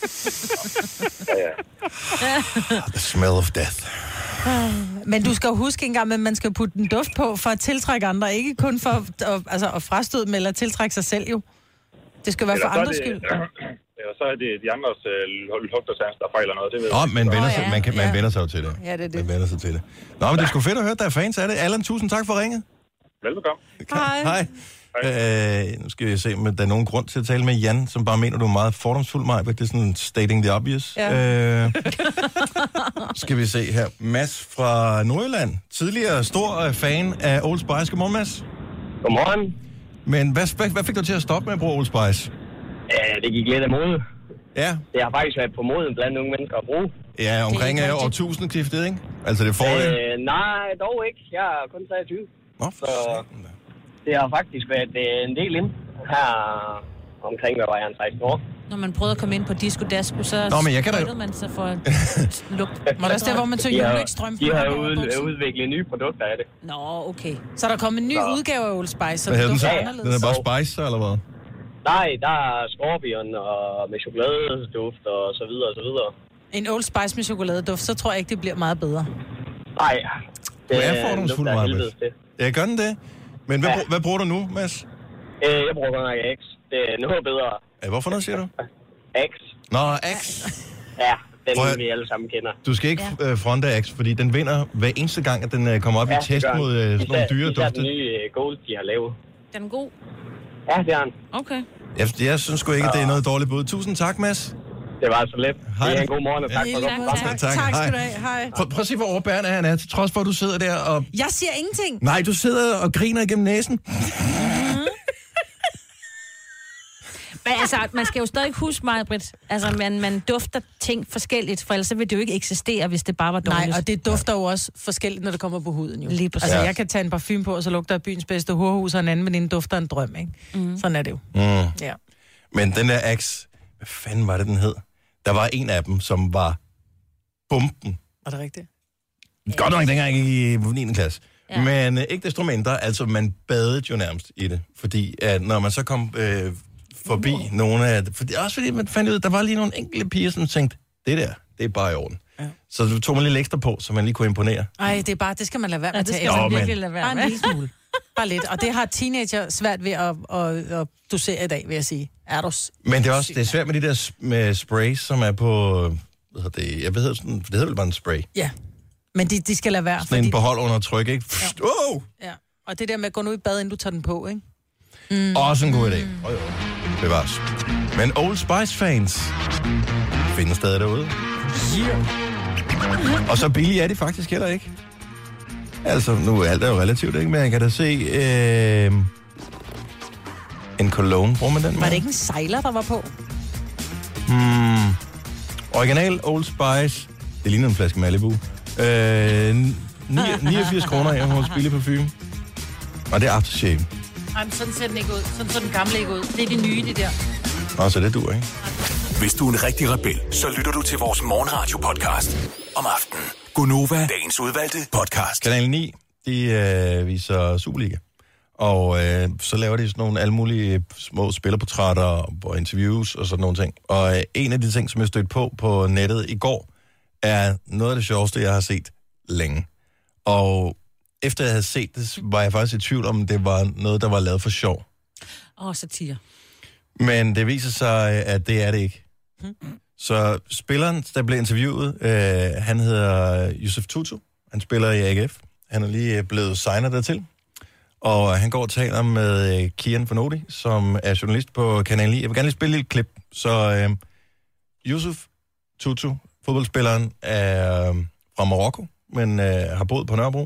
The smell of death. Men du skal jo huske engang, at man skal putte en duft på for at tiltrække andre. Ikke kun for at frastøde dem eller tiltrække sig selv jo. Det skal være for andres skyld. Eller så er det de andres lugtersans, der fejler noget. Det ved man vender sig jo til det. Ja, det er det. Man vender sig til det. Nå, men det er sgu fedt at høre, der er fans af det. Allan, tusind tak for ringet. Velbekomme. Hej. Nu skal vi se, om der er nogen grund til at tale med Jan, som bare mener, du er meget fordomsfuld, Maj, men det er sådan stating the obvious. Ja. Skal vi se her. Mads fra Nordjylland. Tidligere stor fan af Old Spice. Godmorgen, Mads. Godmorgen. Men hvad fik du til at stoppe med at bruge Old Spice? Det gik lidt af mode. Ja. Det har faktisk været på moden blandt unge mennesker at bruge. Ja, omkring årtusindskiftet, ikke? Altså, det er fordel? Nej, dog ikke. Jeg er kun 23. Så det har faktisk været en del ind her omkring, hvad var jeg, 16 år. Når man prøvede at komme ind på Disco Dasko, så sprøjtede man sig for lugt. Var det der, hvor man tog julestrøm? De har udviklet nye produkter af det. Nå, okay. Så der kom en ny udgave af Old Spice, så det dufter anderledes. Den er bare Spice, eller hvad? Nej, der er Scorpion og med chokoladeduft og så videre og så videre. En Old Spice med chokoladeduft, så tror jeg ikke, det bliver meget bedre. Nej. Du er fordomsfuld, Marbet. Ja, gør den det? Men hvad bruger du nu, Mads? Jeg bruger godt nok X. Det er noget bedre. Hvorfor noget, siger du? X. Nå, X. Ja, den vi alle sammen kender. Du skal ikke fronte X, fordi den vinder hver eneste gang, at den kommer op i test mod sådan nogle dyre dufte. Det er den nye Gold, de har lavet. Den er god? Ja, det er den. Okay. Jeg synes sgu ikke, at det er noget dårligt bud. Tusind tak, Mads. Det var så let. Det er en god morgen, og tak for godt. Tak skal du have. Hej. Prøv at se, hvor overbærende han er, til trods for, at du sidder der og... Jeg siger ingenting. Nej, du sidder og griner igennem næsen. Men altså, man skal jo stadig huske mig, Britt. Altså, man dufter ting forskelligt, for ellers så vil det jo ikke eksistere, hvis det bare var dårligt. Nej, og det dufter jo også forskelligt, når det kommer på huden, jo. Lige præcis. Altså, jeg kan tage en parfume på, og så lugter jeg byens bedste horhus, og en anden veninde dufter en drøm, ikke? Sådan er det jo. Ja. Men den der Axe, hvad fanden var det, den hed? Der var en af dem, som var bomben. Var det rigtigt? Godt nok dengang i 9. klasse. Ja. Men ikke desto mindre, altså man badede jo nærmest i det. Fordi at når man så kom forbi nogle af det, fordi man fandt ud af, at der var lige nogle enkelte piger, som tænkte, det er bare i orden. Ja. Så du tog mig lidt ekstra på, så man lige kunne imponere. Ej, det skal man lade være med at tage. Det skal man virkelig lade være med. Bare en lille smule. Bare lidt. Og det har teenager svært ved at dosere i dag, vil jeg sige. Men det er svært med de der med sprays, som er på... det hedder vel bare en spray. Ja, men de skal lade være. Sådan en behold under tryk, ikke? Ja. Ja. Og det der med at gå ud i bad, inden du tager den på, ikke? Også en god idé. Bevares. Men Old Spice-fans findes stadig derude. Og så billige er de faktisk heller ikke. Altså, nu er alt jo relativt, ikke? Men jeg kan da se... en cologne, bruger man den med? Var det ikke en sejler, der var på? Original Old Spice. Det ligner en flaske Malibu. 89 kroner her hos billig parfume. Og det er aftershave. Ej, men sådan ser den ikke ud. Sådan så den gamle ikke ud. Det er de nye, de der. Nå, så det dur, ikke? Hvis du er en rigtig rebel, så lytter du til vores morgenradio-podcast om aftenen. Gonova, dagens udvalgte podcast. Kanal 9, de viser Superliga. Og så laver de sådan nogle alle mulige små spillerportrætter og interviews og sådan nogle ting. Og en af de ting, som jeg stødte på nettet i går, er noget af det sjoveste, jeg har set længe. Og efter jeg havde set det, var jeg faktisk i tvivl om, det var noget, der var lavet for sjov. Satire. Men det viser sig, at det er det ikke. Så spilleren, der blev interviewet, han hedder Yusuf Tutu. Han spiller i AGF. Han er lige blevet signet dertil. Og han går og taler med Kian Fornodi, som er journalist på Kanal 9. Jeg vil gerne lige spille et lille klip. Så Yusuf Tutu, fodboldspilleren, er fra Marokko, men har boet på Nørrebro.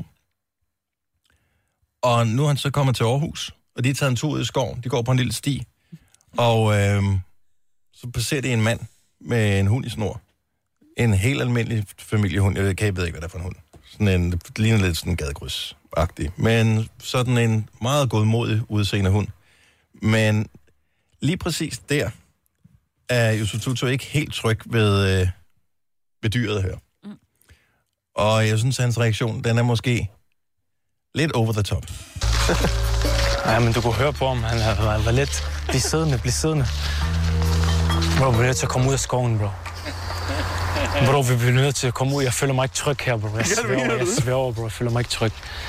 Og nu er han så kommet til Aarhus, og de har taget en tur ud i skoven. De går på en lille sti, og så passerer de en mand med en hund i snor. En helt almindelig familiehund. Jeg ved ikke, hvad det er for en hund. Sådan en, det ligner lidt sådan en gadekryds-agtig. Men sådan en meget godmodig udseende hund. Men lige præcis der er Yusuf Tutu ikke helt tryg ved dyret her. Og jeg synes, at hans reaktion, den er måske lidt over the top. Ja, men du kunne høre på ham. Han var lidt bliv siddende. Bro, vi er nødt til at komme ud af skoven, bro. Bro, vi bliver nødt til at komme ud. Jeg føler mig ikke tryg her, bro. Jeg sværger, bro. Jeg føler mig ikke tryg.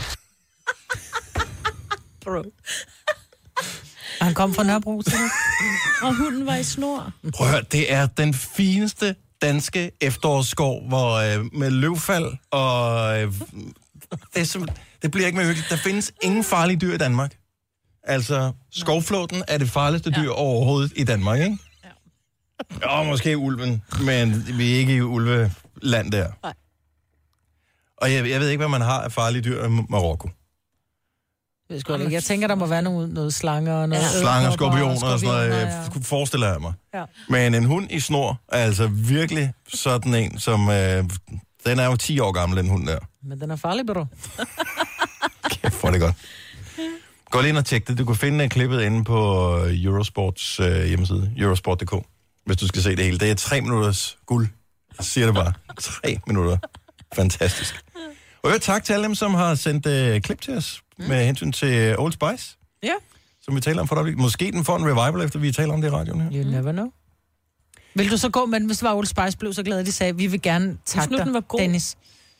Bro. Han kom fra Nørrebro, og hunden var i snor. Prøv at høre, det er den fineste danske efterårsskov, hvor med løvfald og... det bliver ikke mere hyggeligt. Der findes ingen farlige dyr i Danmark. Altså, skovflåten er det farligste dyr overhovedet i Danmark, ikke? Ja, måske ulven, men vi er ikke i ulveland der. Nej. Og jeg ved ikke, hvad man har af farlige dyr i Marokko. Jeg tænker, der må være noget slanger og noget... Ja. Slanger, skorpioner og sådan noget, jeg kunne forestille mig. Ja. Men en hund i snor er altså virkelig sådan en, som... Den er jo 10 år gammel, den hund der. Men den er farlig, bro. Kæft, hvor er det godt. Gå lige ind og tjek det. Du kan finde klippet inde på Eurosports hjemmeside, eurosport.dk, hvis du skal se det hele. Det er 3 minutters guld. Jeg siger det bare. 3 minutter. Fantastisk. Og tak til alle dem, som har sendt klip til os med hensyn til Old Spice. Ja. Som vi taler om for dig. Måske den får en revival, efter vi taler om det i radioen her. You never know. Vil du så gå med den, hvis det var Old Spice blev så glad, at de sagde, vi vil gerne takke dig, Dennis?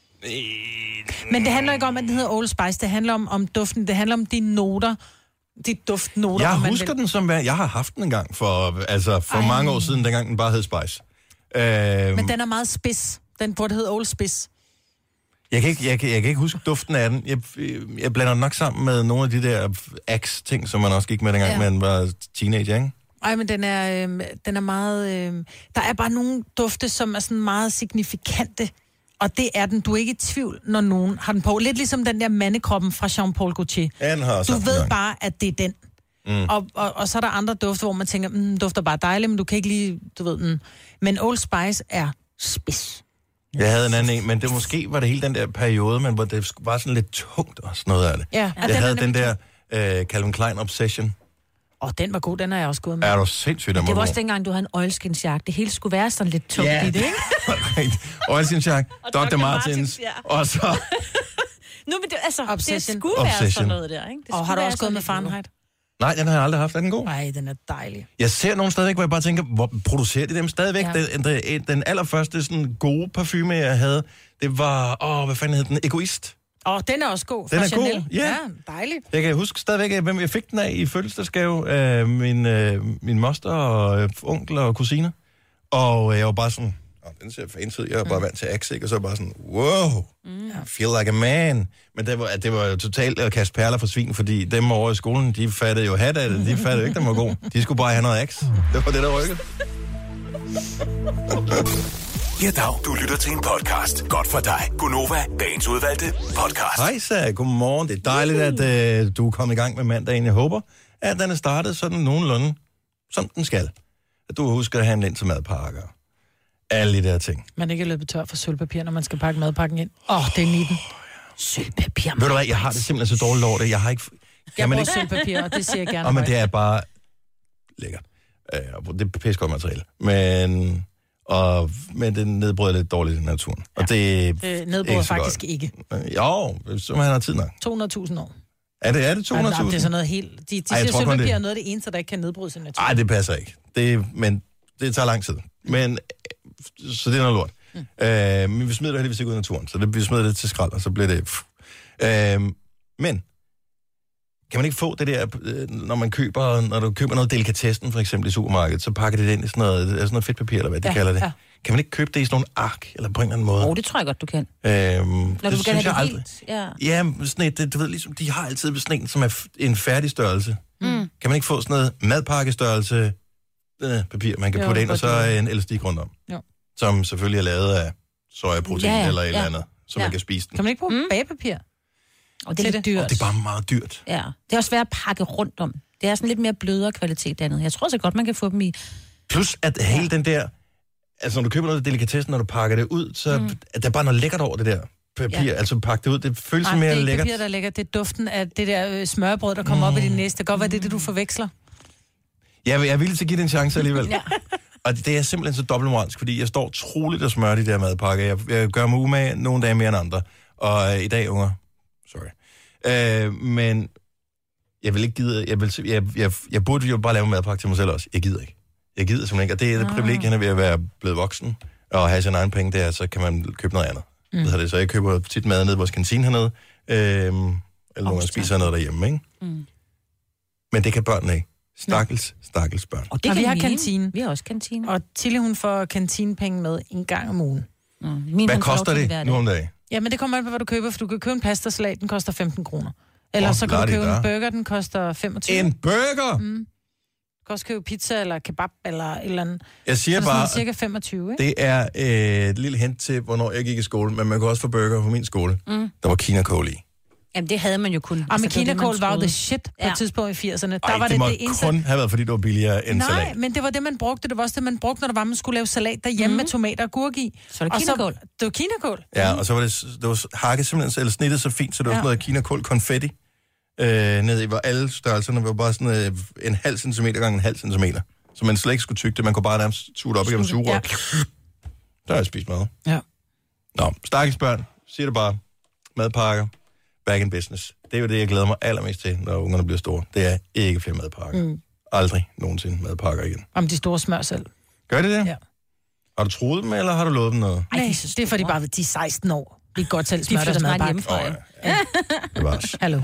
Men det handler ikke om, at den hedder Old Spice. Det handler om duften. Det handler om de noter. De duftnoter. Jeg husker den som... Jeg har haft den engang for mange år siden, dengang den bare hed Spice. Men den er meget spids. Den burde hedde Old Spice. Jeg kan ikke huske duften af den. Jeg blander den nok sammen med nogle af de der Axe-ting, som man også gik med dengang, man var teenager, ikke? Ej, men den er meget... der er bare nogle dufte, som er sådan meget signifikante. Og det er den. Du er ikke i tvivl, når nogen har den på. Lidt ligesom den der mandekroppen fra Jean-Paul Gaultier. Du ved bare, at det er den. Og så er der andre dufte, hvor man tænker, dufter bare dejligt, men du kan ikke lige, du ved. Men Old Spice er spids. Jeg havde en anden en, men det måske var det hele den der periode, men hvor det var sådan lidt tungt og sådan noget af det. Ja. Jeg havde den der Calvin Klein Obsession. Den var god, den har jeg også gået med. Er du sindssygt, den var det var også dengang, du havde en oilskinsjakke. Det hele skulle være sådan lidt tungt i det, ikke? Oilskinsjakke, Dr. Martens, og så... Nu, men det, altså, Obsession. Det skulle være sådan noget der, ikke? Og har du også gået med Fahrenheit? Nej, den har jeg aldrig haft. Er den god? Nej, den er dejlig. Jeg ser nogen stadigvæk, hvor jeg bare tænker, hvor producerer de dem stadigvæk? Ja. Den allerførste sådan gode parfume, jeg havde, det var, hvad fanden hed den? Egoist. Den er også god. Den er Chanel. god, ja. Dejlig. Jeg kan huske stadigvæk, hvem jeg fik den af i fødselsdagsgave af min moster og onkel og kusine. Og jeg var bare sådan, den ser fancy ud. Jeg var bare vant til Axe, og så bare sådan, wow, feel like a man. Men det var jo totalt at kaste perler for svin, fordi dem over i skolen, de fattede jo hat af det. De fattede ikke, den var god. De skulle bare have noget Axe. Det var det, der rykkede. Ja, dag. Du lytter til en podcast. Godt for dig. Gunova, dagens udvalgte podcast. Hej, så godmorgen. Det er dejligt, at du er kommet i gang med mandagen. Jeg håber, at den er startet sådan nogenlunde, som den skal. At du husker at handle ind til madpakker. Alle de der ting. Man ikke er løbet tør for sølvpapir, når man skal pakke madpakken ind. det er 19. Sølvpapir. Ved du hvad, jeg har det simpelthen så dårligt over det. Jeg har ikke... Jeg bruger sølvpapir, og det siger jeg gerne. Men det er bare lækkert. Det er pisse godt materiale. Men det nedbryder lidt dårligt i naturen. Ja. Og det nedbryder faktisk godt. Ikke. Jo, så man har tid nok. 200.000 år. Er det 200.000? Det er sådan noget helt... De siger, sølvpapir er noget af det eneste, der ikke kan nedbrydes i naturen. Nej, det passer ikke. Men det tager lang tid. Men, så det er noget lort. Men vi smider det heldigvis ikke ud i naturen. Så vi smider det til skrald, og så bliver det... Men... Kan man ikke få det der, når du køber noget delikatessen, for eksempel i supermarkedet, så pakker det ind i sådan noget fedtpapir, eller hvad de kalder det. Ja. Kan man ikke købe det i sådan nogle ark, eller på en eller anden måde? Det tror jeg godt, du kan. Når du vil have det helt. Ja, sådan et, du ved, ligesom, de har altid sådan en, som er en færdig størrelse. Kan man ikke få sådan noget madpakkestørrelse papir, man kan putte ind, og så en elastik rundt om? Jo. Som selvfølgelig er lavet af sojaprotein eller et eller andet, så man kan spise den. Kan man ikke bruge bagepapir? Og det er lidt dyrt. Og det er bare meget dyrt. Ja, det er også svært at pakke rundt om. Det er sådan lidt mere blødere kvalitet andet. Jeg tror så godt, man kan få dem i... Plus at hele den der... Altså, når du køber noget af delikatessen, når du pakker det ud, så er der bare noget lækkert over det der papir. Ja. Altså, pakke det ud, det føles mere lækkert. det er ikke papir, der er lækkert. Det er duften af det der smørbrød, der kommer op i din næste. Det kan godt være, det du forveksler. Ja, jeg er villig til at give det en chance alligevel. Ja. Og det er simpelthen så dobbeltmoralsk, fordi jeg står troligt og smører de der madpakker. Jeg gør mig umage nogle dage mere end andre. Og i dag, unger... Sorry. Men jeg vil ikke gide... Jeg burde jo bare lave en madpakke til mig selv også. Jeg gider ikke. Jeg gider simpelthen ikke. Og det er det privilegie, ved at være blevet voksen og have sin egen penge, der, så kan man købe noget andet. Så jeg køber tit mad nede i vores kantine hernede, eller nogle spiser noget derhjemme, ikke? Men det kan børnene ikke. Stakkels børn. Og vi har kantine. Vi har også kantine. Og Tilly, hun får kantinepenge med en gang om ugen. Hvad koster det nu om dagen? Ja, men det kommer an på, hvad du køber, for du kan købe en pastasalat, den koster 15 kroner. Eller så kan du købe en burger, den koster 25. En burger? Du kan også købe pizza eller kebab eller et eller andet. Jeg siger bare, cirka 25, ikke? Det er et lille hint til, hvornår jeg gik i skole, men man kan også få burger på min skole. Der var Kina Cola i. Jamen, det havde man jo kun. Og med kinakål var jo det shit på et tidspunkt i 80'erne. Der var det må det eneste... kun have været, fordi det var billigere end salat. Nej, men det var det, man brugte. Det var også det, man brugte, når der var, man skulle lave salat derhjemme med tomater og gurk i. Så var det kinakål. Det var kinakål. Ja, og så var det var hakket simpelthen, eller snittet så fint, så det var sådan noget kinakål konfetti. Ned i, hvor alle størrelserne var bare sådan en halv centimeter gange en halv centimeter. Så man slet ikke skulle tygge det. Man kunne bare nærmest suge det op igennem sugerør. Ja. Der har jeg spist mad. Ja. Nå, stakkels børn. Siger det bare. Madpakker. Back in business. Det er jo det, jeg glæder mig allermest til, når ungerne bliver store. Det er ikke flere madpakker. Aldrig nogensinde madpakker igen. Om de store smør selv. Gør det det? Ja. Har du troet dem, eller har du lovet dem noget? Nej, det er fordi bare, de er 16 år. De kan godt selv smør det madpakke. Det var også. Hallo.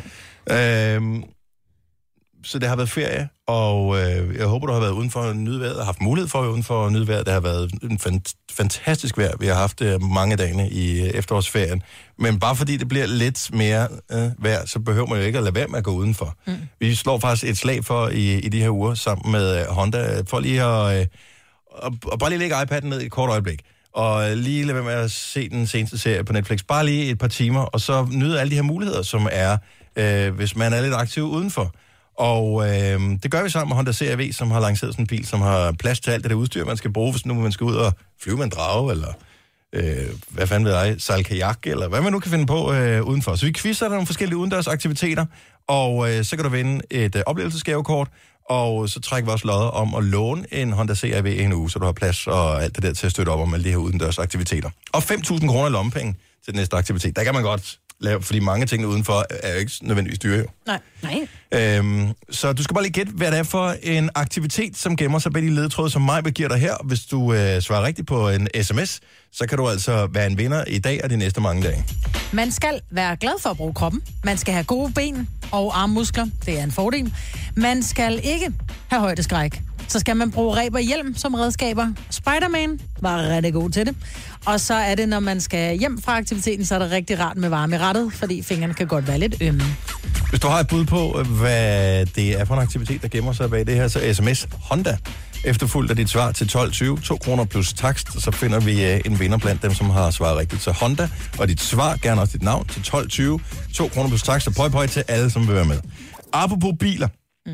Så det har været ferie, og jeg håber, du har været udenfor at nyde vejret, og haft mulighed for at være udenfor at nyde vejret. Det har været en fantastisk vejr. Vi har haft det mange dage i efterårsferien. Men bare fordi det bliver lidt mere vejr, så behøver man jo ikke at lade være med at gå udenfor. Vi slår faktisk et slag for i de her uger sammen med Honda, for lige at og bare lige lægge iPad'en ned i et kort øjeblik. Og lige lade være med at se den seneste serie på Netflix. Bare lige et par timer, og så nyde alle de her muligheder, som er, hvis man er lidt aktiv udenfor. Og det gør vi sammen med Honda CR-V, som har lanceret sådan en bil, som har plads til alt det der udstyr, man skal bruge, hvis nu man skal ud og flyve med en drage, eller hvad fanden ved jeg, sejle kajak, eller hvad man nu kan finde på udenfor. Så vi quizzer der nogle forskellige udendørs aktiviteter, og så kan du vinde et oplevelsesgavekort, og så trækker vi også lodder om at låne en Honda CR-V en uge, så du har plads og alt det der til at støtte op om alle de her udendørs aktiviteter. Og 5.000 kroner lommepenge til den næste aktivitet. Der kan man godt lave, fordi mange ting udenfor er jo ikke nødvendigvis dyre jo. Nej. Så du skal bare lige gætte, hvad det er for en aktivitet, som gemmer sig bag de ledetråde, som mig giver dig her. Hvis du svarer rigtigt på en sms, så kan du altså være en vinder i dag og de næste mange dage. Man skal være glad for at bruge kroppen. Man skal have gode ben og armmuskler. Det er en fordel. Man skal ikke have højdeskræk. Så skal man bruge reb og hjelm som redskaber. Spider-Man var rigtig god til det. Og så er det, når man skal hjem fra aktiviteten, så er det rigtig rart med varme i rattet, fordi fingrene kan godt være lidt ømme. Hvis du har et bud på, hvad det er for en aktivitet, der gemmer sig bag det her, så sms Honda. Efterfulgt af dit svar til 12.20, 2 kroner plus takst, så finder vi en vinder blandt dem, som har svaret rigtigt. Så Honda, og dit svar, gerne også dit navn, til 12.20, 2 kroner plus takst, og pøj til alle, som vil være med. Apropos biler.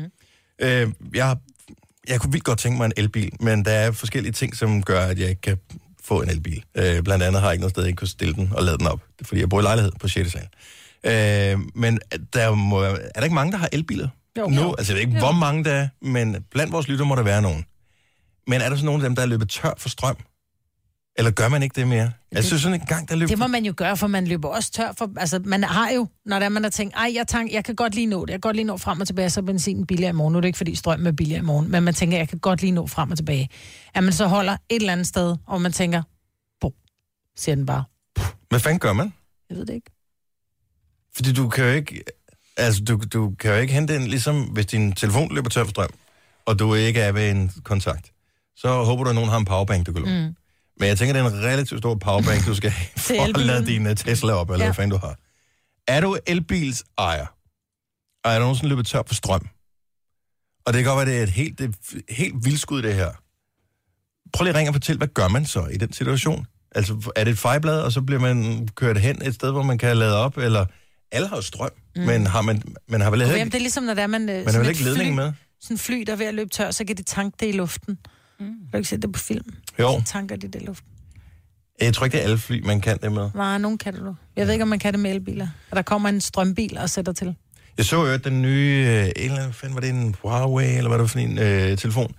Jeg kunne vildt godt tænke mig en elbil, men der er forskellige ting, som gør, at jeg ikke kan få en elbil. Blandt andet har jeg ikke noget sted, jeg kunne stille den og lade den op, fordi jeg bor i lejlighed på 6. sal. Men er der ikke mange, der har elbiler nu? Altså, jeg ved ikke, hvor mange der er, men blandt vores lytter må der være nogen. Men er der så nogen af dem, der er løbet tør for strøm? Eller gør man ikke det mere? Jeg synes sådan en gang, der løber... Det må man jo gøre, for man løber også tør for... Altså, man har jo, når der man har tænkt, jeg kan godt lige nå det. Jeg kan godt lige nå frem og tilbage, så benzinen billigere i morgen. Nu er det ikke, fordi strøm er billigere i morgen. Men man tænker, jeg kan godt lige nå frem og tilbage. At man så holder et eller andet sted, og man tænker, siger den bare. Hvad fanden gør man? Jeg ved det ikke. Fordi du kan jo ikke... Altså, du kan jo ikke hente en, ligesom hvis din telefon løber tør for strøm, og du ikke er ved en kontakt. Så håber du, at nogen har en powerbank, du kan låne. Men jeg tænker, det er en relativt stor powerbank, du skal have for at lade din Tesla op, eller hvad fanden du har. Er du elbils ejer, og er du nogensinde løbet tør for strøm? Og det kan godt være, det er et helt vildskud, det her. Prøv lige at ringe og fortæl, hvad gør man så i den situation? Altså, er det et fejlblad, og så bliver man kørt hen et sted, hvor man kan lade op, eller... Alle har jo strøm, men har har vel ikke... Det er ligesom, når der er man har vel ikke ledning med? Sådan en fly, der er ved at løbe tør, så kan de tanke det i luften. Har du ikke set det på film? Jo. Så tanker de det i luften. Jeg tror ikke, det er alle fly, man kan det med. Nej, nogen kan det du. Jeg ved ikke, om man kan det med elbiler. Og der kommer en strømbil og sætter til. Jeg så jo den nye... var det en Huawei, eller hvad det var for en telefon,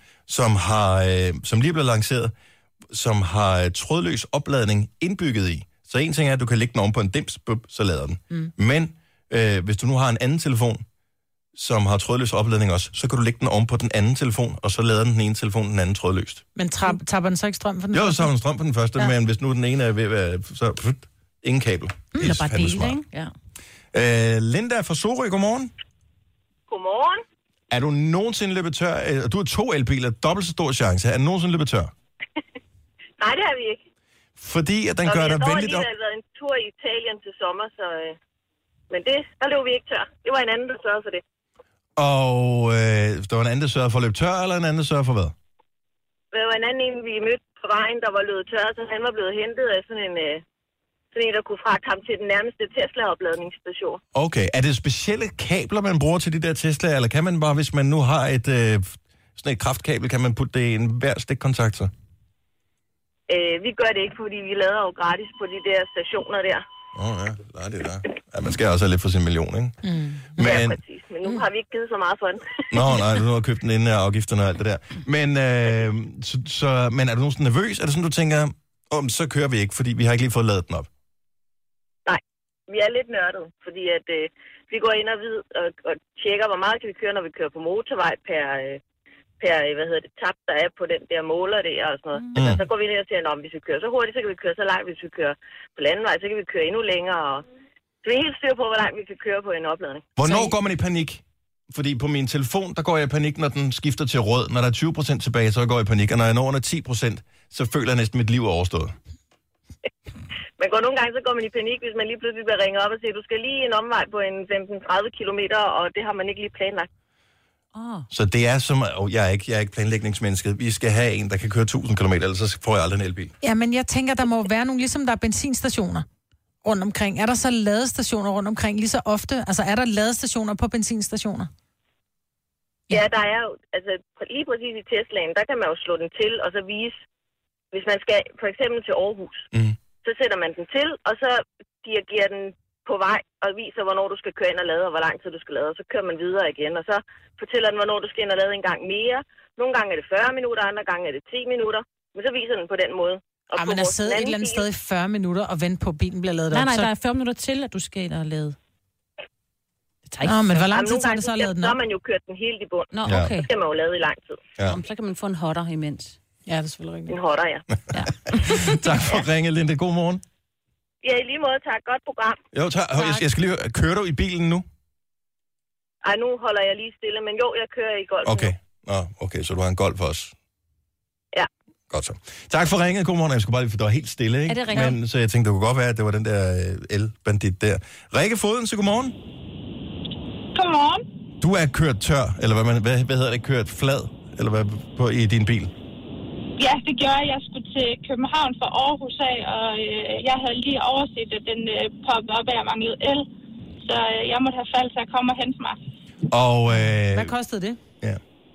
som lige blev lanceret, som har trådløs opladning indbygget i. Så en ting er, at du kan lægge den oven på en dims, så lader den. Men hvis du nu har en anden telefon, som har trådløs opladning også, så kan du lægge den oven på den anden telefon, og så lader den ene telefon den anden trådløst. Men tapper den så ikke strøm på den første? Jo, så har den strøm på den første, men hvis nu den ene er ved at være, så ingen kabel. Eller bare dele, ikke? Ja. Linda fra Sorø, godmorgen. Godmorgen. Er du nogensinde løbet tør? Du har 2 elbiler, dobbelt så stor chance. Er du nogensinde løbet tør? Nej, det har vi ikke. Fordi at den gør dig venligt op. Jeg har været en tur i Italien til sommer, så... Men der løb vi ikke tør. Det var en anden, der sørgede for det. Og der var en anden, der sørgede for at løbe tør, eller en anden, der sørgede for hvad? Der var en anden, vi mødte på vejen, der var løbet tør, så han var blevet hentet af sådan sådan en, der kunne fragte ham til den nærmeste Tesla-opladningsstation. Okay, er det specielle kabler, man bruger til de der Teslaer, eller kan man bare, hvis man nu har sådan et kraftkabel, kan man putte det i hver stikkontakt så? Vi gør det ikke, fordi vi lader jo gratis på de der stationer der. Ja, det er der. Ja, man skal også have lidt for sin million, ikke? Men... Ja, præcis. Men nu har vi ikke givet så meget for den. Nej, du har købt den inden af afgifterne og alt det der. Men, men er du nogensinde nervøs? Er det sådan, du tænker, så kører vi ikke, fordi vi har ikke lige fået ladet den op? Nej, vi er lidt nørdet, fordi at vi går ind og tjekker, hvor meget kan vi køre, når vi kører på motorvej per tap, der er på den der måler der og sådan noget. Altså, så går vi ned og siger, hvis vi kører så hurtigt, så kan vi køre så langt. Hvis vi kører på landevej, så kan vi køre endnu længere. Og... Så vi er helt styr på, hvor langt vi kan køre på en opladning. Hvornår går man i panik? Fordi på min telefon, der går jeg i panik, når den skifter til rød. Når der er 20% tilbage, så går jeg i panik. Og når jeg når under 10%, så føler jeg næsten, mit liv er overstået. Men nogle gange, så går man i panik, hvis man lige pludselig bliver ringet op og siger, du skal lige en omvej på en 15-30 kilometer, og det har man ikke lige planlagt. Så det er som... Jeg er ikke planlægningsmennesket. Vi skal have en, der kan køre 1000 km, ellers så får jeg aldrig en elbil. Ja, men jeg tænker, der må være nogle, ligesom der er benzinstationer rundt omkring. Er der så ladestationer rundt omkring lige så ofte? Altså, er der ladestationer på benzinstationer? Ja, der er jo... Altså, lige præcis i Teslaen, der kan man jo slå den til, og så vise... Hvis man skal for eksempel til Aarhus, så sætter man den til, og så dirigerer den på vej og viser, hvornår du skal køre ind og lade, og hvor lang tid du skal lade, og så kører man videre igen, og så fortæller den, hvornår du skal ind og lade en gang mere. Nogle gange er det 40 minutter, andre gange er det 10 minutter, men så viser den på den måde. Og man har siddet et eller andet sted i 40 minutter og vente på, at bilen bliver ladet op. Nej, der er 40 minutter til, at du skal ind og lade. Det tager ikke men hvor lang tid tager det så at lade den op? Så har man jo kørt den helt i bund. Nå, okay. Så skal man jo lade i lang tid. Ja. Så kan man få en hotter imens. Ja, det er selvfølgelig rigtigt. En hotter, ja. Tak for at ringe, Linde. God morgen. Ja, i lige måde. Tak. Godt program. Jo, tak. Jeg skal lige høre, kører du i bilen nu? Ej, nu holder jeg lige stille, men jo, jeg kører i golf. Okay, så du har en golf også? Ja. Godt så. Tak for ringet. God morgen. Jeg skulle bare lige, for det var helt stille, ikke? Er det rigtigt? Men så jeg tænkte, det kunne godt være, at det var den der el-bandit der. Rikke Foden, så godmorgen. Godmorgen. Du er kørt tør, eller hvad hedder det, kørt flad, eller hvad, i din bil? Ja, det gjorde jeg. Jeg skulle til København fra Aarhus af, og jeg havde lige overset, at den poppede op af, at jeg manglede el. Så jeg måtte have faldt, så jeg kom og hente mig. Og, hvad kostede det? Ja.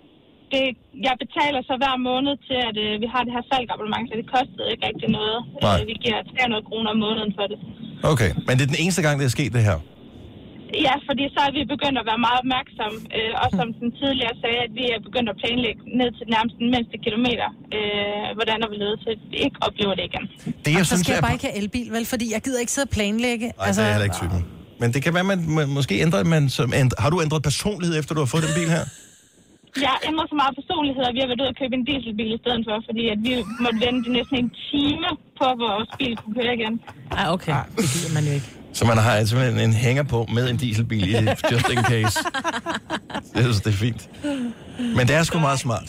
Jeg betaler så hver måned til, at vi har det her salgabonnement, så det kostede ikke rigtig noget. Vi giver 300 kroner om måneden for det. Okay, men det er den eneste gang, det er sket, det her? Ja, fordi så er vi begyndt at være meget opmærksomme, og som den tidligere sagde, at vi er begyndt at planlægge ned til nærmest den mindste kilometer, hvordan er vi ledet til, at vi ikke oplever det igen. Så skal jeg bare ikke have elbil, vel? Fordi jeg gider ikke sidde og planlægge. Nej, det er heller ikke typen. Men det kan være, man måske ændrer... Har du ændret personlighed, efter du har fået den bil her? Jeg har ændret så meget personlighed, at vi har været ude at købe en dieselbil i stedet for, fordi at vi måtte vente næsten en time på, at vores bil kunne køre igen. Okay. Det gider man jo ikke. Så man har simpelthen en hænger på med en dieselbil, just in case. Det er fint. Men det er sgu meget smart.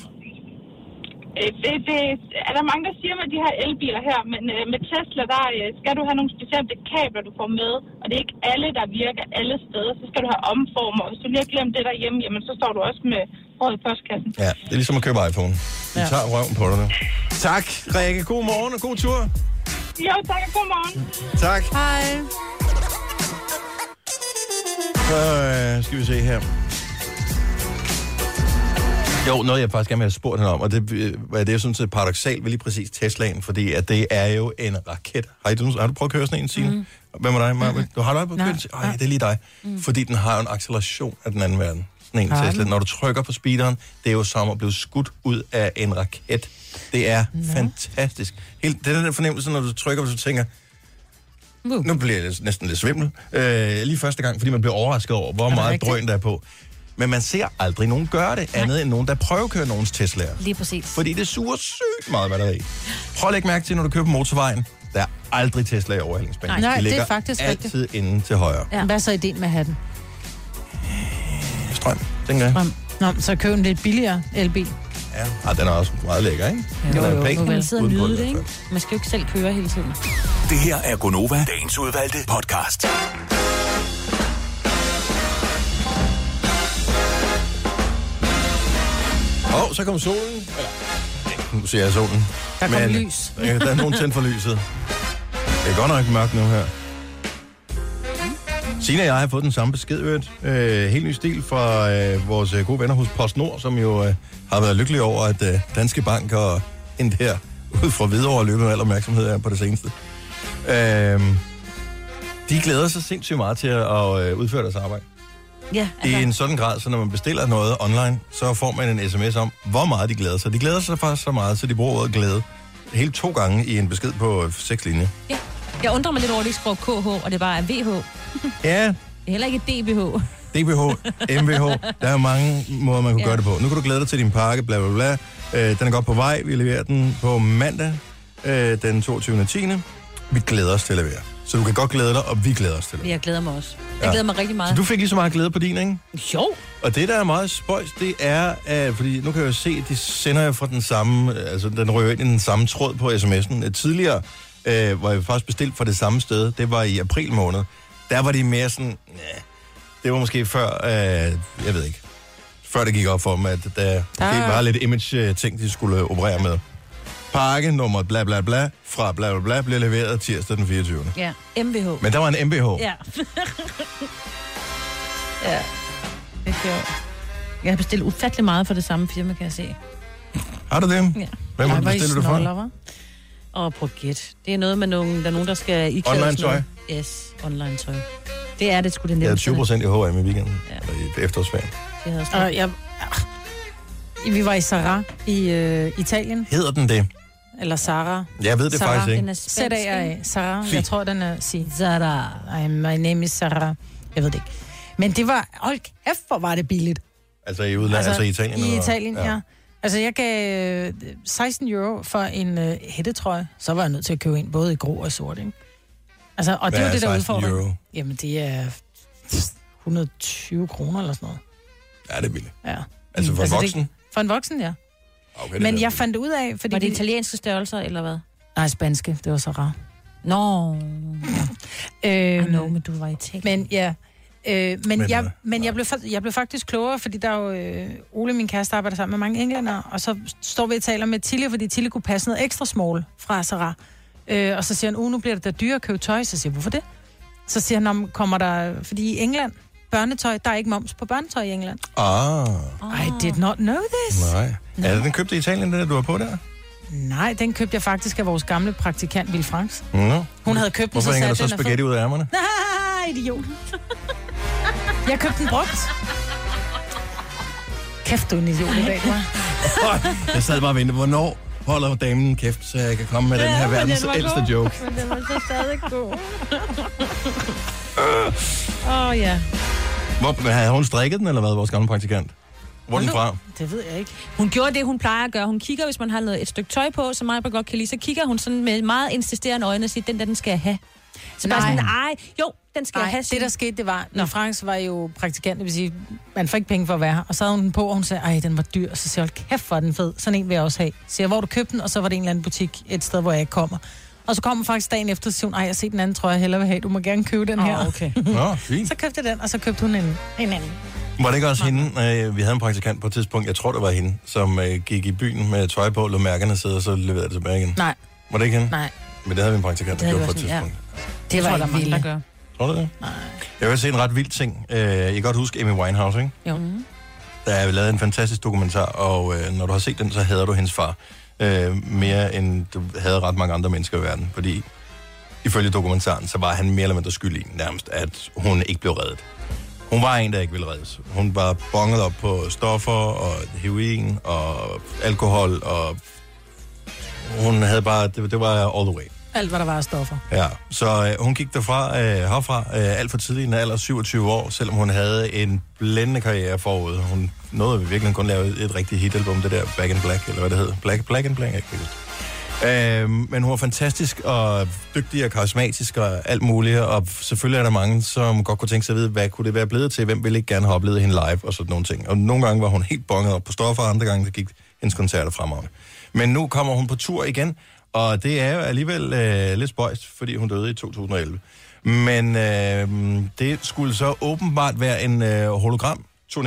Det er der mange, der siger med de her elbiler her, men med Tesla, der skal du have nogle specielle kabler, du får med, og det er ikke alle, der virker alle steder. Så skal du have omformer, og hvis du lige har glemt det derhjemme, jamen så står du også med råd i postkassen. Ja, det er ligesom at købe iPhone. De tager røven på dig nu. Tak, Rikke. God morgen og god tur. Jo, tak og god morgen. Tak. Hej. Så skal vi se her. Jo, noget jeg faktisk gerne vil have spurgt hende om, og det er jo sådan set paradoksalt ved lige præcis Teslaen, fordi at det er jo en raket. Har du prøvet at køre sådan en, Signe? Hvad med dig, Marvind? Du har du prøvet at køre en? Ej, det er lige dig. Fordi den har jo en acceleration af den anden verden. Sådan en Tesla. Når du trykker på speederen, det er jo som at blive skudt ud af en raket. Det er fantastisk. Det er den der fornemmelse, når du trykker, og du tænker, nu bliver jeg næsten lidt svimmel. Lige første gang, fordi man bliver overrasket over, hvor meget drøn der er på. Men man ser aldrig nogen gøre det, andet end nogen, der prøver at køre nogens Tesla'er. Lige præcis. Fordi det suger sygt meget batteri. Prøv at lægge mærke til, når du kører på motorvejen, der er aldrig Tesla i overhældingsbanen. Nej, de ligger det er faktisk altid rigtigt. inde til højre. Ja. Hvad er så ideen med at have den? Strøm, tænker jeg. Nå, så køb en lidt billigere elbil. Ja, den er også meget lækker, ikke? Jo, Den er pæn. nu kan man sidde og nyde det, ikke? Man skal jo ikke selv køre hele tiden. Det her er Gonova, dagens udvalgte podcast. Så kom solen. Nu ser jeg solen. Der kom lys. Der er nogen tændt for lyset. Det er godt nok mørkt nu her. Signe og jeg har fået den samme besked, helt ny stil fra vores gode venner hos PostNord, som jo har været lykkelige over, at Danske Bank og en der ud fra Hvidovre løbet med al opmærksomhed her på det seneste. De glæder sig sindssygt meget til at udføre deres arbejde. Ja, altså. I en sådan grad, så når man bestiller noget online, så får man en sms om, hvor meget de glæder sig. De glæder sig faktisk så meget, så de bruger ordet glæde helt 2 gange i en besked på 6 linjer. Ja. Jeg undrer mig lidt over, at de skriver KH, og det bare er VH. Ja. Det er heller ikke DBH. DBH, MVH, der er mange måder, man kan gøre det på. Nu kan du glæde dig til din pakke, bla bla bla. Den er godt på vej. Vi leverer den på mandag, den 22.10. Vi glæder os til at levere. Så du kan godt glæde dig, og vi glæder os til det. Jeg glæder mig også. Jeg glæder mig rigtig meget. Så du fik lige så meget glæde på din, ikke? Jo. Og det, der er meget spøjs, det er, fordi nu kan jeg jo se, at de sender jo fra den samme, altså den ryger ind i den samme tråd på sms'en. Tidligere, hvor jeg faktisk bestilt fra det samme sted, det var i april måned. Der var de mere sådan, det var måske før, jeg ved ikke, før det gik op for dem, at der var lidt image-ting, de skulle operere med. Pakke nummer bla bla bla fra bla bla bla bliver leveret tirsdag den 24. Ja, MBH. Men der var en MBH. Ja. Ja, det er sjovt. Jeg har bestilt ufattelig meget for det samme firma, kan jeg se. Har du det? Ja. Hvem har du bestilt det for? Og prøv gæt. Det er noget med nogen, der er nogen, der skal iklæde online tøj? Yes, online tøj. Det er det sgu det nemmeste. Jeg havde 20% i H&M i weekenden. Ja. Eller i efterårsferien. Vi var i Zara i Italien. Hedder den det? Eller Zara. Jeg ved det Zara. faktisk ikke. Den er Z-A-R-A. Zara. Jeg tror, den er Zara. My name is Zara. Jeg ved det ikke. Men det var, hold kæft, hvor var det billigt. Altså i udlandet, altså i Italien? I Italien, ja. Altså jeg gav 16 euro for en hættetrøje. Så var jeg nødt til at købe en både i grå og sort, ikke? Altså, og det var det, der udfordring. Jamen, det er 120 kroner eller sådan noget. Ja, det er billigt. Ja. Altså for en voksen? For en voksen, ja. Okay, men jeg fandt ud af, fordi... Var det italienske størrelser, eller hvad? Nej, spanske. Det var så rart. Nå. I know, men du var i Italien. Men ja... jeg blev faktisk klogere, fordi der er jo... Ole, min kæreste, arbejder sammen med mange englændere, og så står vi og taler med Tilly, fordi Tilly kunne passe noget ekstra small fra Zara. Og så siger han, nu bliver det da dyre at købe tøj. Så siger jeg, hvorfor det? Så siger han, kommer der... Fordi i England, børnetøj, der er ikke moms på børnetøj i England. I did not know this. Nej. Er det den købte i Italien, det der, du har på der? Nej, den købte jeg faktisk af vores gamle praktikant, Ville Franks. Hun havde købt den, så hænger der så spaghetti ud af ærmerne? Nej, idiot. Jeg købte den brugt. Kæft, du er en idiot i dag, du var. Jeg sad bare og ventede, hvornår holder damen kæft, så jeg kan komme med den her verdens ældste joke. Men den var så stadig god. Ja. Hvor, havde hun strikket den, eller hvad, vores gamle praktikant? Hvor er den fra? Det ved jeg ikke. Hun gjorde det, hun plejer at gøre. Hun kigger, hvis man har et stykke tøj på, som mig godt kan lide, så kigger hun sådan med meget insisterende øjne og siger, den skal jeg have. Så bare sådan, den skal jeg have. Det der skete, det var, når Frans var jo praktikant, det vil sige, man får ikke penge for at være her, og så havde hun den på, og hun sagde, den var dyr, og så siger jeg, kæft, hvor den fed, sådan en vil jeg også have. Så jeg, hvor du købte den, og så var det en eller anden butik et sted, hvor jeg ikke kommer. Og så kom hun faktisk dagen efter, og siger hun, jeg har set den anden trøje, jeg hellere vil have, du må gerne købe den her. Okay. Fint. Så købte jeg den, og så købte hun en anden. Var det ikke også hende, vi havde en praktikant på et tidspunkt, jeg tror det var hende, som gik i byen med tøj på, lå mærkerne sidde, og så leverede det tilbage igen? Nej. Var det ikke hende? Nej. Men det havde vi en praktikant, der gjorde på et tidspunkt. Ja. Det var ikke vildt. Tror du det? Nej. Jeg vil se en ret vild ting. Jeg kan godt huske Amy Winehouse, ikke? Jo. Der er lavet en fantastisk dokumentar, og når du har set den, så hader du hendes far. Mere end du havde ret mange andre mennesker i verden. Fordi ifølge dokumentaren, så var han mere eller mindre skyld i nærmest, at hun ikke blev reddet. Hun var en, der ikke ville reddes. Hun var bonget op på stoffer og heroin og alkohol, og hun havde bare, det var all the way. Alt, hvad der var af stoffer. Ja, så hun gik herfra alt for tidligt, i en alder 27 år, selvom hun havde en blændende karriere forud. Hun nåede virkelig kun lave et rigtigt hitalbum, det der Back in Black, eller hvad det hedder. Black in Black, ikke men hun var fantastisk og dygtig og karismatisk og alt muligt, og selvfølgelig er der mange, som godt kunne tænke sig at vide, hvad kunne det være blevet til, hvem ville ikke gerne have oplevet hende live og sådan nogle ting. Og nogle gange var hun helt bonget op på stoffer, og andre gange der gik hendes koncerter fremad. Men nu kommer hun på tur igen, og det er jo alligevel lidt spøjst, fordi hun døde i 2011. Men det skulle så åbenbart være en hologram-turné.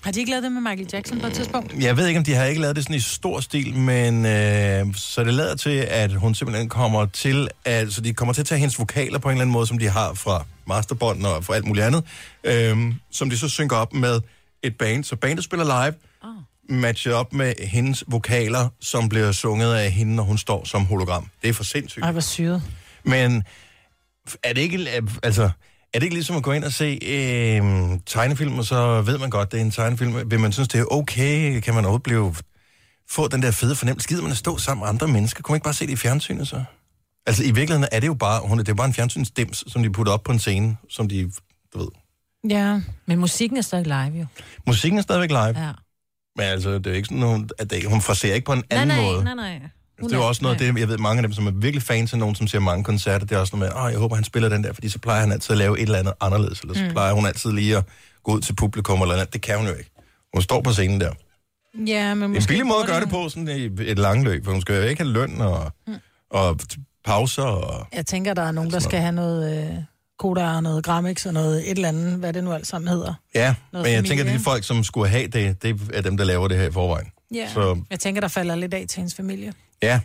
Har de ikke lavet det med Michael Jackson på et tidspunkt? Jeg ved ikke, om de har ikke lavet det sådan i stor stil, men så det lader til, at hun simpelthen kommer til at... Så de kommer til at tage hendes vokaler på en eller anden måde, som de har fra masterbånd og fra alt muligt andet, som de så synker op med et band. Så bandet spiller live, matcher op med hendes vokaler, som bliver sunget af hende, når hun står som hologram. Det er for sindssygt. Ej, hvor syret. Men er det ikke... Altså... Er det ikke ligesom at gå ind og se tegnefilm, og så ved man godt, det er en tegnefilm? Vil man synes, det er okay? Kan man få den der fede fornemmelse? Gider man at stå sammen med andre mennesker? Kunne man ikke bare se det i fjernsynet så? Altså i virkeligheden er det jo bare, det er bare en fjernsynsdims, som de putter op på en scene, som de, du ved. Ja, men musikken er stadig live jo. Musikken er stadigvæk live? Ja. Men altså, det er ikke sådan, at hun fraserer ikke på en anden måde. Nej. Det er jo også noget af det, jeg ved, mange af dem, som er virkelig fans af nogen, som ser mange koncerter, det er også noget med, jeg håber, han spiller den der, fordi så plejer han altid at lave et eller andet anderledes, eller så plejer hun altid lige at gå ud til publikum eller andet. Det kan hun jo ikke. Hun står på scenen der. Ja, men en billig måde at gøre det på, sådan et langløb, for hun skal jo ikke have løn og pauser. Og jeg tænker, der er nogen, der skal have noget Koda og noget Grammix og noget et eller andet, hvad det nu alt sammen hedder. Ja, men jeg tænker, at de folk, som skulle have det er dem, der laver det her i forvejen. Ja, så jeg tænker, der falder lidt af til hendes familie. Ja,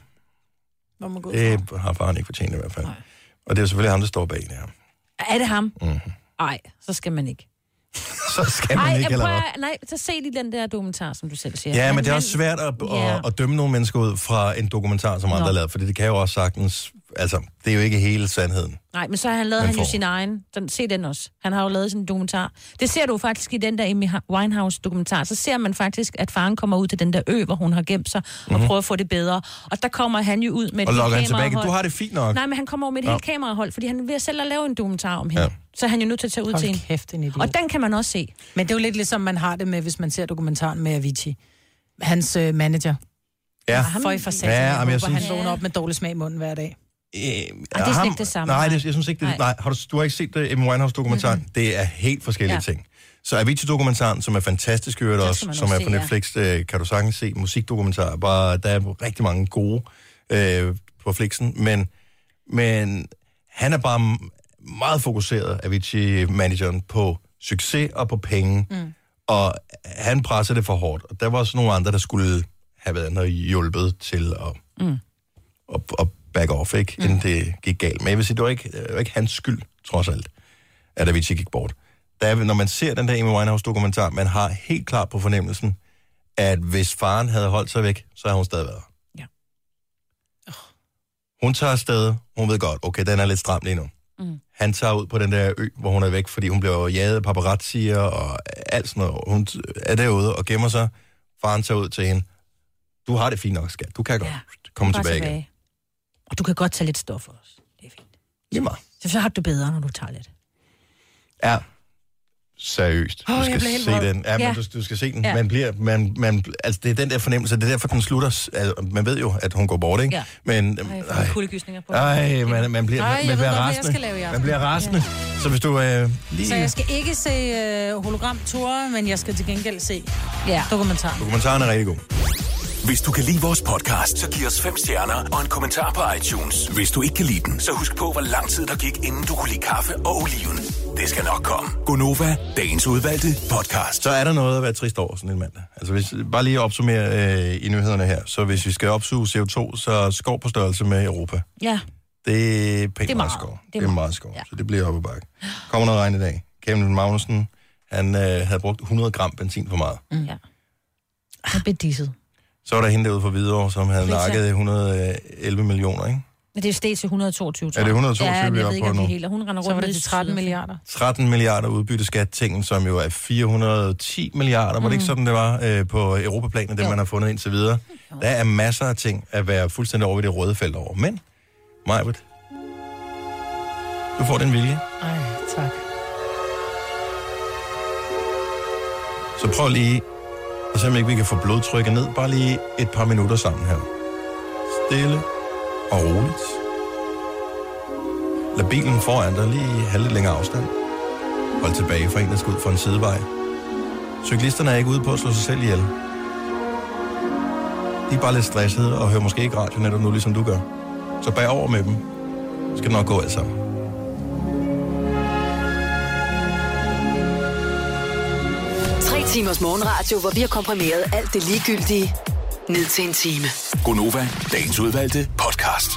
det har faren ikke fortjent i hvert fald. Nej. Og det er jo selvfølgelig ham, der står bag det her. Er det ham? Nej, så skal man ikke. Så skal man ikke, eller hvad? Nej, så se lige den der dokumentar, som du selv siger. Ja, men det er også svært at dømme nogle mennesker ud fra en dokumentar, som andre har lavet, fordi det kan jo også sagtens... Altså, det er jo ikke hele sandheden. Nej, men så har han lavet jo sin egen. Se den også. Han har jo lavet sin dokumentar. Det ser du faktisk i den der Amy Winehouse-dokumentar. Så ser man faktisk, at faren kommer ud til den der hvor hun har gemt sig, og prøver at få det bedre. Og der kommer han jo ud med og et logger han tilbage. kamerahold. Du har det fint nok. Nej, men han kommer over med et helt kamerahold, fordi han er ved at selv at lave en dokumentar om hende. Ja. Så er han jo nødt til at tage ud til hende. Kæft, en idiot. Og den kan man også se. Men det er jo lidt ligesom, man har det med, hvis man ser dokumentaren med Avicii. Hans manager. Ja. For satan, hvor han vågner op med dårlig smag i munden hver dag. Det er slet ikke det samme. Nej, jeg synes ikke, det nej. Du har ikke set Amy Winehouse-dokumentaren? Det er helt forskellige ting. Så Avicii-dokumentaren, som er fantastisk hørt også, som er på Netflix, kan du sagtens se. Musikdokumentarer, der er rigtig mange gode på Flixen, men han er bare meget fokuseret, Avicii-manageren, på succes og på penge, og han presser det for hårdt. Og der var også nogle andre, der skulle have været hjulpet til at back off, ikke? Inden det gik galt. Men jeg vil sige, det var ikke hans skyld, trods alt, at Avicii gik bort. Når man ser den der Amy Winehouse-dokumentar, man har helt klart på fornemmelsen, at hvis faren havde holdt sig væk, så havde hun stadig været. Ja. Hun tager afsted, hun ved godt, okay, den er lidt stram lige nu. Han tager ud på den der hvor hun er væk, fordi hun bliver jaget paparazzier og alt sådan noget. Hun er derude og gemmer sig. Faren tager ud til hende. Du har det fint nok, skat. Du kan godt komme tilbage igen. Og du kan godt tage lidt stof også. Det er fint. Lige meget. Så har du det bedre, når du tager lidt. Ja. Seriøst. Du skal se den. Ja, men du skal se den. Ja. Altså, det er den der fornemmelse. Det er derfor, den slutter. Altså, man ved jo, at hun går bort, ikke? Ja. Men... kuldegysninger på. Man bliver rasende. Man bliver rasende. Så hvis du lige... Så jeg skal ikke se hologramture, men jeg skal til gengæld se dokumentaren. Dokumentaren er rigtig god. Hvis du kan lide vores podcast, så giv os 5 stjerner og en kommentar på iTunes. Hvis du ikke kan lide den, så husk på, hvor lang tid der gik, inden du kunne lide kaffe og oliven. Det skal nok komme. Gonova, dagens udvalgte podcast. Så er der noget at være trist over sådan en mandag. Altså hvis bare lige opsummere i nyhederne her. Så hvis vi skal opsuge CO2, så skov på størrelse med Europa. Ja. Det er pænt meget skov. Det er meget skov, så det bliver op ad bakke. Kommer noget regn i dag. Kevin Magnussen, han havde brugt 100 gram benzin for meget. Ja. Han blev disset. Så var der hende derude fra Hvidovre, som havde nakket 111 millioner, ikke? Men det er steget til 122, tror jeg. Er det 122, ja, vi er oppe på nu? Helt, og hun render rundt. Så var det til 13 milliarder. 13 milliarder udbytteskat-tingen, som jo er 410 milliarder. Var det ikke sådan, det var på Europaplanen, det man har fundet indtil videre? Der er masser af ting at være fuldstændig over i det røde felt over. Men, Majbert, du får den vilje. Ej, tak. Så prøv lige... Og så om ikke vi kan få blodtrykket ned, bare lige et par minutter sammen her. Stille og roligt. Lad bilen foran dig lige have lidt længere afstand. Hold tilbage for en, der skal ud for en sidevej. Cyklisterne er ikke ude på at slå sig selv ihjel. De er bare lidt stressede og hører måske ikke radio netop nu, ligesom du gør. Så bag over med dem. Skal det nok gå alt sammen. timers morgenradio, hvor vi har komprimeret alt det ligegyldige ned til en time. Gonova, dagens udvalgte podcast.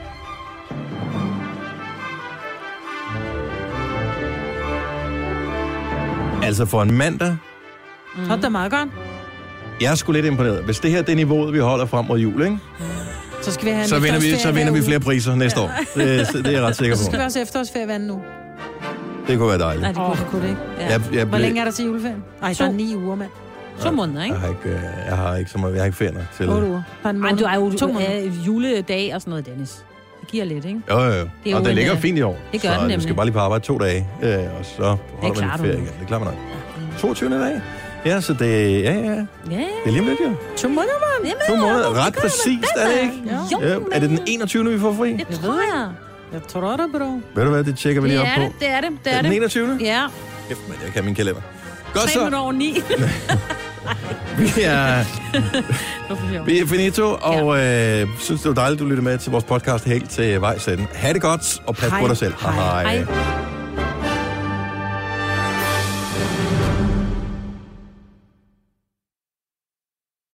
Altså for en mandag... Så er det meget godt. Jeg er sgu lidt imponeret. Hvis det her det er niveauet, vi holder frem mod jul, ikke? Så skal vi have en så vinder vi flere priser næste år. Det er jeg ret sikker på. Så skal vi også efterårsferie hver nu. Det kunne være dejligt. Nej, det kunne det ikke. Ja. Hvor længe er der til juleferien? Ej, der er 9 uger, mand. 2 måneder, ikke? Jeg har ikke så meget. Jeg har ikke ferie nok til. 8 uger. Men du er jo 2 juledag og sådan noget, Dennis. Det giver lidt, ikke? Jo. Og det ligger fint i år. Det gør det nemlig. Du skal bare lige på arbejde 2 dage, og så holder man lidt ferie igen. Det klarer man nok. 22. dag. Ja, så det... Ja. Det er lige om lidt, jo. 2 måneder, mand. 2 måneder. Ret præcist, er det ikke? Jo. Er det den 21. vi får fri? Det tror jeg. Jeg tror det, bro. Ved du hvad, det tjekker vi lige op på. Det er det. Er den 21. Ja. Kæft, men jeg kan min kalender. Godt 3 så. minutter over 9. Vi er finito, og synes, det var dejligt, du lyttede med til vores podcast helt til vejs ende. Ha' det godt, og pas på dig selv. Hej.